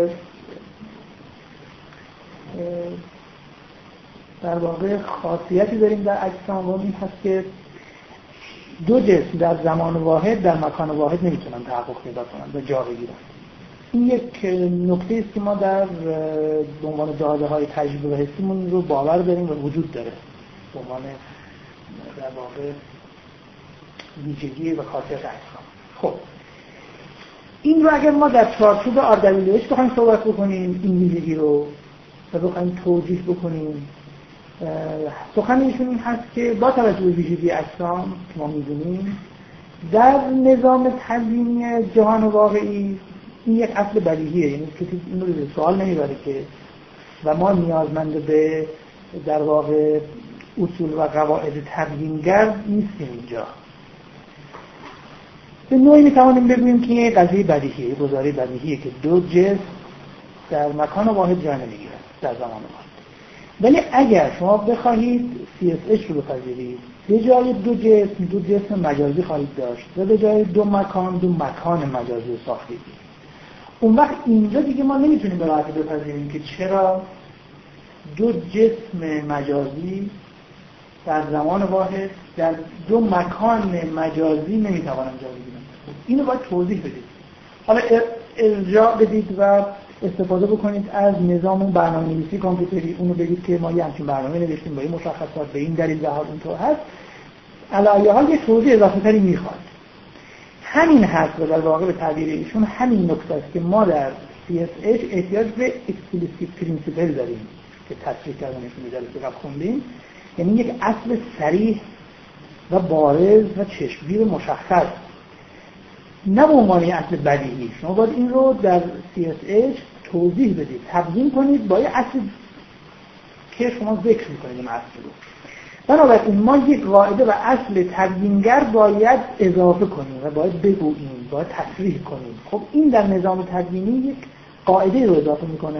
A: در واقع خاصیتی داریم در اجسام و این هست که دو جسم در زمان واحد در مکان واحد نمیتونن تحقق پیدا کنن و جا بگیرن. این یک نکته است که ما در به عنوان داده های تجربه و حسیمون رو باور داریم و وجود داره به عنوان در واقع ویژگی و خاصیت اجسام. خب این رو اگر ما در چارچوب RWH بخوایم صحبت بکنیم، این ویژگی رو و بخوایم توجیه بکنیم، سخن ایشون این هست که با توجه به ویژگی اجسام که ما می‌دونیم در نظام تبیینی جهان واقعی این یک اصل بدیهیه، یعنی کسی این رو به سوال نمیبره که و ما نیازمند به در واقع اصول و قواعد تبیینگر نیستیم اینجا. به نوعی میتوانیم بگوییم که این قضیه بدیهیه، گزاره بدیهیه که دو جسم در مکان واحد جا نمیگیرن در زمان واحد. ولی اگر شما بخواهید CSH رو بپذیرید، به جای دو جسم مجازی خواهید داشت و به جای دو مکان مجازی ساختید. اون وقت اینجا دیگه ما نمیتونیم به راحتی بپذیریم که چرا دو جسم مجازی در زمان واحد در دو مکان مجازی نمیتوانن جا بگیرن. اینو باید توضیح بدید. حالا ارجاع بدید و استفاده بکنید از نظام برنامه‌نویسی کامپیوتری، اونو بگید که ما یه همچین برنامه نوشتیم با این مشخصات به این دلیل و حال اینطور هست. علی ای حال یه توضیح اضافه تری میخواد. همین هست و در واقع به تعبیر ایشون همین نکته است که ما در CSH احتیاج به explicit principle داریم که تصریح کردنشون در جلسه خوندیم، یعنی یک اصل صریح و بارز و چشمگیر مشخص، نه به عنوان اصل بدیهی. شما باید این رو در CSH توضیح بدید، تبیین کنید با یه اصل که شما ذکر میکنید این اصل رو. بنابراین ما یک قاعده و اصل تبیینگر باید اضافه کنیم و باید بگوییم، باید تصریح کنیم. خب این در نظام تبیینی یک قاعده رو اضافه میکنه.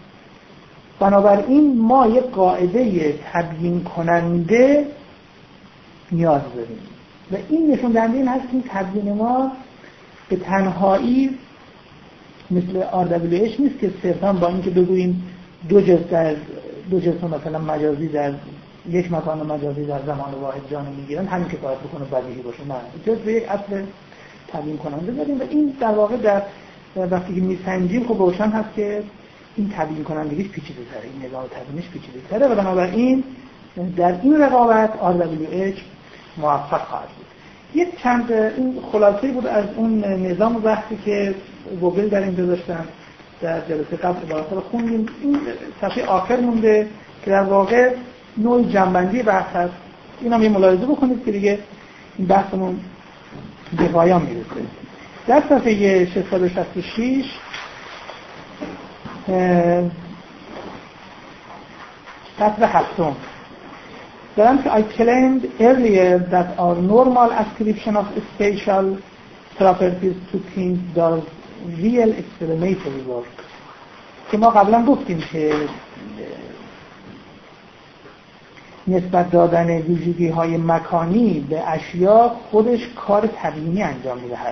A: بنابراین ما یک قاعده تبیین کننده نیاز داریم و این نشون دهنده این هست که تبیین ما به تنهایی مثل RWH نیست که صرفا با اینکه بگوییم دو جسم مثلا مجازی در یک مکان مجازی در زمان واحد جا نمیگیرن همین که باید بکنه بدیهی باشه. نه، احتیاج به یک اصل تبیین کننده داریم و این در واقع در وقتی که میسنجیم خب روشن هست که این تبیین کنندگیش پیچیده تره، این نظام تبیینش پیچیده تره و بنابراین در این رقابت RWH موفق خواهد بود. یک چند این خلاصه بود از اون نظام بحثی که گوگل در اینجا داشتن در جلسه قبل عبارت رو خوندیم. این صفحه آخر مونده که در واقع نوع جنبندی بحث هست. این هم یه ملاحظه بکنید که دیگه این بحثمون به پایان میرسه. در صفحه 666 سطر 7 دارم که I claimed earlier that our normal ascription of spatial properties to things does real explanatory work. که ما قبلا گفتیم که نسبت دادن ویژگی های مکانی به اشیا خودش کار تبیینی انجام میدهد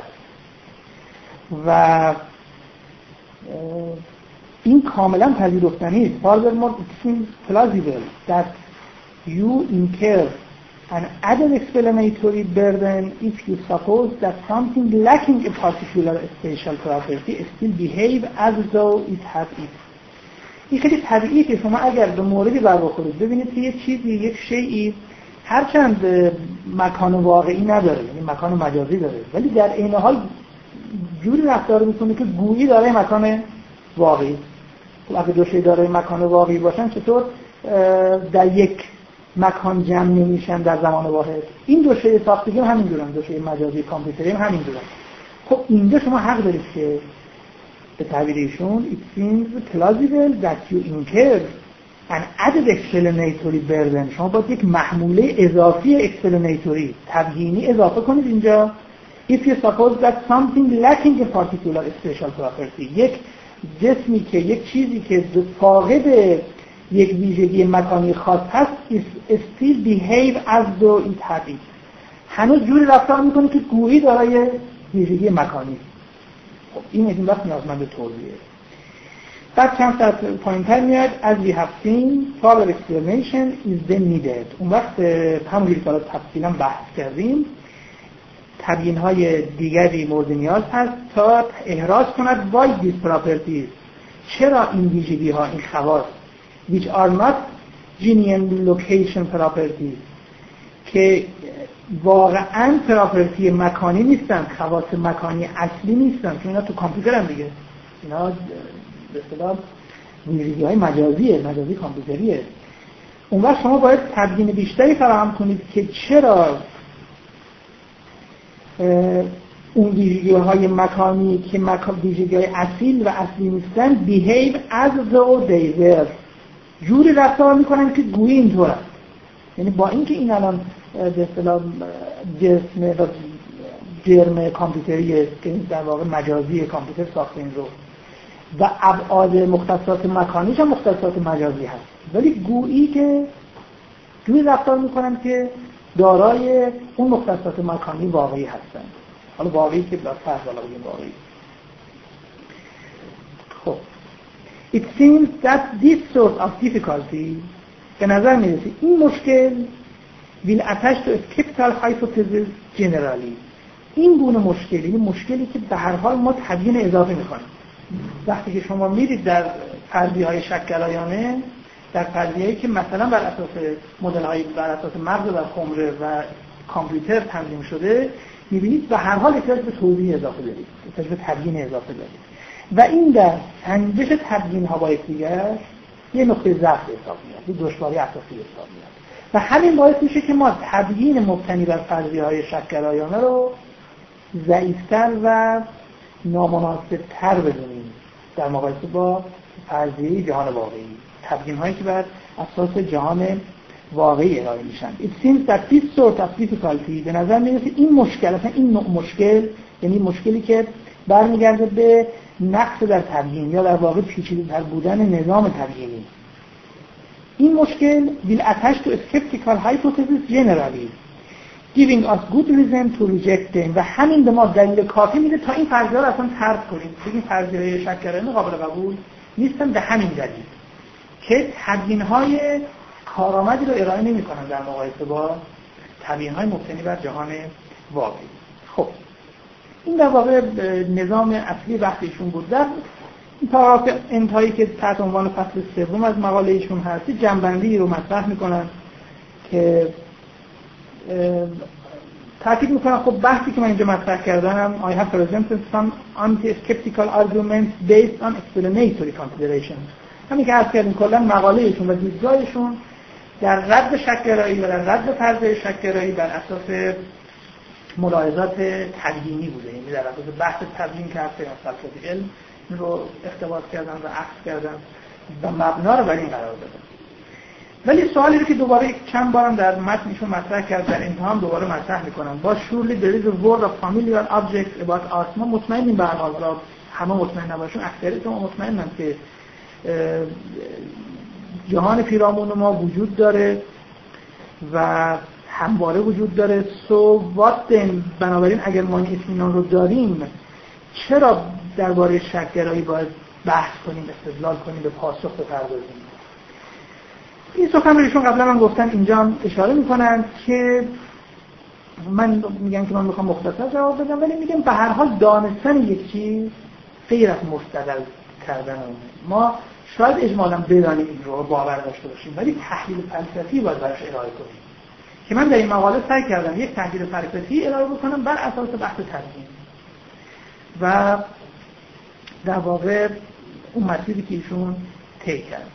A: و این کاملا پذیرفتنی است. Furthermore, it seems plausible that you incur an added explanatory burden if you suppose that something lacking a particular spatial property still behave as though it had it. این خیلی طبیعیه که شما اگر به موردی بر بخورید ببینید که یک چیزی، یک شیئی هرچند مکان واقعی نداره، یعنی مکان مجازی داره، ولی در عین حال جوری رفتار میکنه که گویی داره مکان واقعی. اگه دو شی داره مکان واقعی باشن چطور در یک مکان جمع نمیشن در زمان واحد؟ این دو شی ساختگی هم همینجورن، دو شی مجازی کامپیوتری هم همینجورن. خب اینجا شما حق دارید که به تعبیر ایشون it seems plausible that you incur an added explanatory burden. شما باید یک محموله اضافی explanatory تبیینی اضافه کنید اینجا if you suppose that something lacking a particular spatial property. یک جسمی که یک چیزی که فاقد یک ویژگی مکانی خاص هست still behave as though it had it. هنوز جوری رفتار میکنه که گویی دارای ویژگی مکانی. خب این وقت نیازمند توضیحه. بعد چند ساعت پایین‌تر میاد as we have seen further explanation is then needed. اون وقت همونجوری که تفصیلا بحث کردیم تبیین‌های دیگری مورد نیاز هست تا احراز کند why these properties، چرا این ویژگی‌ها، این خواص which are not genuine location properties، که واقعاً پراپرتی مکانی نیستن، خواص مکانی اصلی نیستن، چون اینا تو کامپیوتر هم دیگه، اینا به اصطلاح ویژگی‌های مجازی کامپیوتریه. اون وقت شما باید تبیین بیشتری فراهم کنید که چرا اون ویژگی‌های مکانی که ویژگی‌های اصیل و اصلی نیستن behave as though they were، جوری رفتار میکنن که گویی اینطور است. یعنی با اینکه این الان به اصطلاح جرم کامپیوتریه که در واقع مجازی کامپیوتر ساخته این رو و ابعاد مختصات مکانیش هم مختصات مجازی هست، ولی گویی که جوری رفتار میکنن که دارای اون مختصات مکانی واقعی هستن. حالا واقعی که باید فرض بگیم واقعی. خب it seems that this sort of difficulty به نظر میرسه این مشکل will attach to a skeptical hypothesis generally. این گونه مشکلی که به هر حال ما تبیین اضافه میکنیم. وقتی که شما میرید در فرضیه‌های شک‌گرایانه، در فرضیه‌ای که مثلا بر اساس مدل‌های بر اساس مغز و خمره و کامپیوتر تنظیم شده، میبینید به هر حال احتیاج به توضیح اضافه دارید، احتیاج به تبیین اضافه دارید و این در سنجش تبیین‌ها با یکدیگر یه نقطه ضعف حساب میاد، یه دشواری اساسی حساب میاد و همین باعث میشه که ما تبیین مبتنی بر فرضیه‌های شک‌گرایانه رو ضعیف‌تر و نامناسب‌تر بدونیم در مقایسه با فرضیه جهان واقعی، تبیین‌هایی که بر اساس جهان واقعی ارائه میشن. It seems that this sort of difficulty به نظر میرسه این مشکل، اصلا این نوع مشکل، یعنی مشکلی که برمیگرده به نقص در تبیین یا در واقع پیچیده‌تر بودن نظام تبیینی، این مشکل will attach to a skeptical hypothesis generally giving us good reason to reject them و همین به ما دلیل کافی میده تا این فرضیه رو اصلا ترک کنیم، بگیم فرضیه شک‌گرایانه قابل قبول نیستن به همین دلیل که تبیین‌های کارآمدی رو ارائه نمی‌کنن در مقایسه با تبیین‌های مبتنی بر جهان واقعی. خب این در واقع نظام اصلی بحثشون بود. در پاراگراف انتهایی که تحت عنوان فصل سوم از مقاله ایشون هست جنبندی رو مطرح میکنن که تاکید میکنن خب بحثی که من اینجا مطرح کردم I have presented some anti-skeptical arguments based on explanatory considerations. همین که عرض کردیم کلا مقاله ایشون و دیدگاهشون در رد شک‌گرایی و در رد فرضیه شک‌گرایی بر اساس ملاحظات تبیینی بوده، یعنی در اساس بحث تبیین که هست فلسفه علم رو اقتباس کردن و عکس کردن و مبنا رو بر این قرار دادن. ولی سوالی رو که دوباره چند بارم در متنشون مطرح کرد در انتها هم دوباره مطرح میکنم با surely there is a world of familiar objects about us. ما مطمئنیم به هر حال، همه مطمئن نباشون، اکثریت ما مطمئنن که جهان پیرامون ما وجود داره و همواره وجود داره. So what then؟ بنابراین اگر ما این اطمینان رو داریم چرا درباره شک‌گرایی باید بحث کنیم، استدلال کنیم، به پاسخ بپردازیم؟ این سخن رو ایشون قبلا من گفتم، اینجا هم اشاره میکنن که من میگم که من میخوام مختصر جواب بدم، ولی میگم به هر حال دانستن یک چیز غیر از مستدل کردن ما شاید اجمالا بدانیم این رو باور داشته باشیم، ولی تحلیل فلسفی باید براش ارائه کنیم که من در این مقاله سعی کردم یک تحلیل فلسفی ارائه بکنم بر اساس بحث تدوین و در واقع اون مسیری که ایشون طی کرد.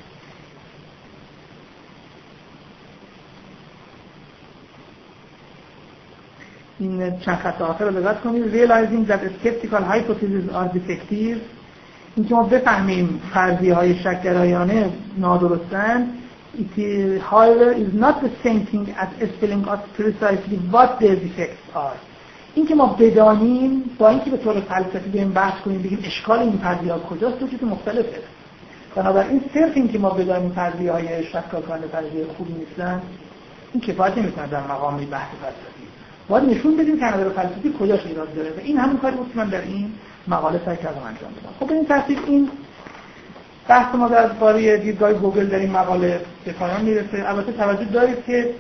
A: این چند خط آخر رو دقت کنید. realizing that skeptical hypotheses are defective، این که ما بفهمیم فرضیه های شک‌گرایانه نادرستند. it is however is not the same thing as telling us precisely what their defects are. این که ما بدانیم با اینکه به طور فلسفی بیایم بحث کنیم بگیم اشکال این فرضیه ها کجاست، دو چیز مختلفه. بنابراین صرف این که ما بدانیم فرضیه های شکاکانه فرضیه خوبی نیستن این کفایت نمیکنه در مقام بحث فلسفی. باید نشون بدیم که نظر فلسفی کجاش ایراد داره و این همون کاری بود که من در این مقاله سعی کردم انجام بدم. خب به این ترتیب این بحث ما درباره دیدگاه گوگل در این مقاله به پایان میرسه. البته توجه دارید که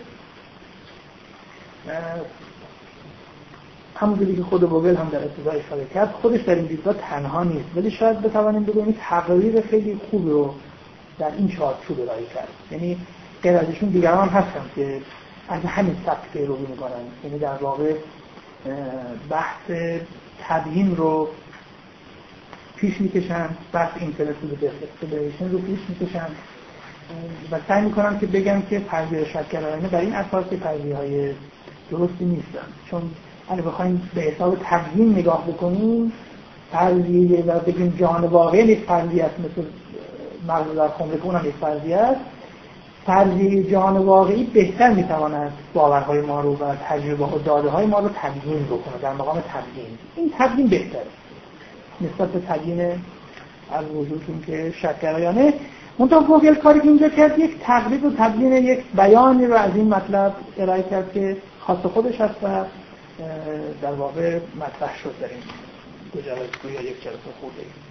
A: همونجوری که خود گوگل هم در ابتدا اشاره کرد خودش در این دیدگاه تنها نیست، ولی شاید بتوانیم بگیم تغییر خیلی خوب رو در این چارچوب ارائه کرد. یعنی غیر از ایشون دیگران هم هستن که از همین سبک پیروی میکنن، یعنی در واقع بحث تبیین رو پیش میکشن، بحث اینترپریتیشن رو پیش میکشن و سعی میکنن که بگن که فرضیه شک‌گرایانه بر این اساس فرضیه‌های درستی نیستن. چون اگه بخوایم به حساب تبیین نگاه بکنیم فرضیه و بگیم جهان واقعی یک فرضیه است، مثل مغز در خمره که اونم یک فرضیه است، فرضیه جهان واقعی بهتر میتواند باورهای ما رو و تجربه و داده های ما رو تبیین بکنه در مقام تبیین. این تبیین بهتره نسبت به تبیین از وجودتون که شک‌گرایانه. منتها گوگل کاری که اینجا کرد یک تقلید و تبیین یک بیانی رو از این مطلب ارائه کرد که خاص خودش هست و در واقع مطرح شد در این دو جلسه یا یک جلسه خورده.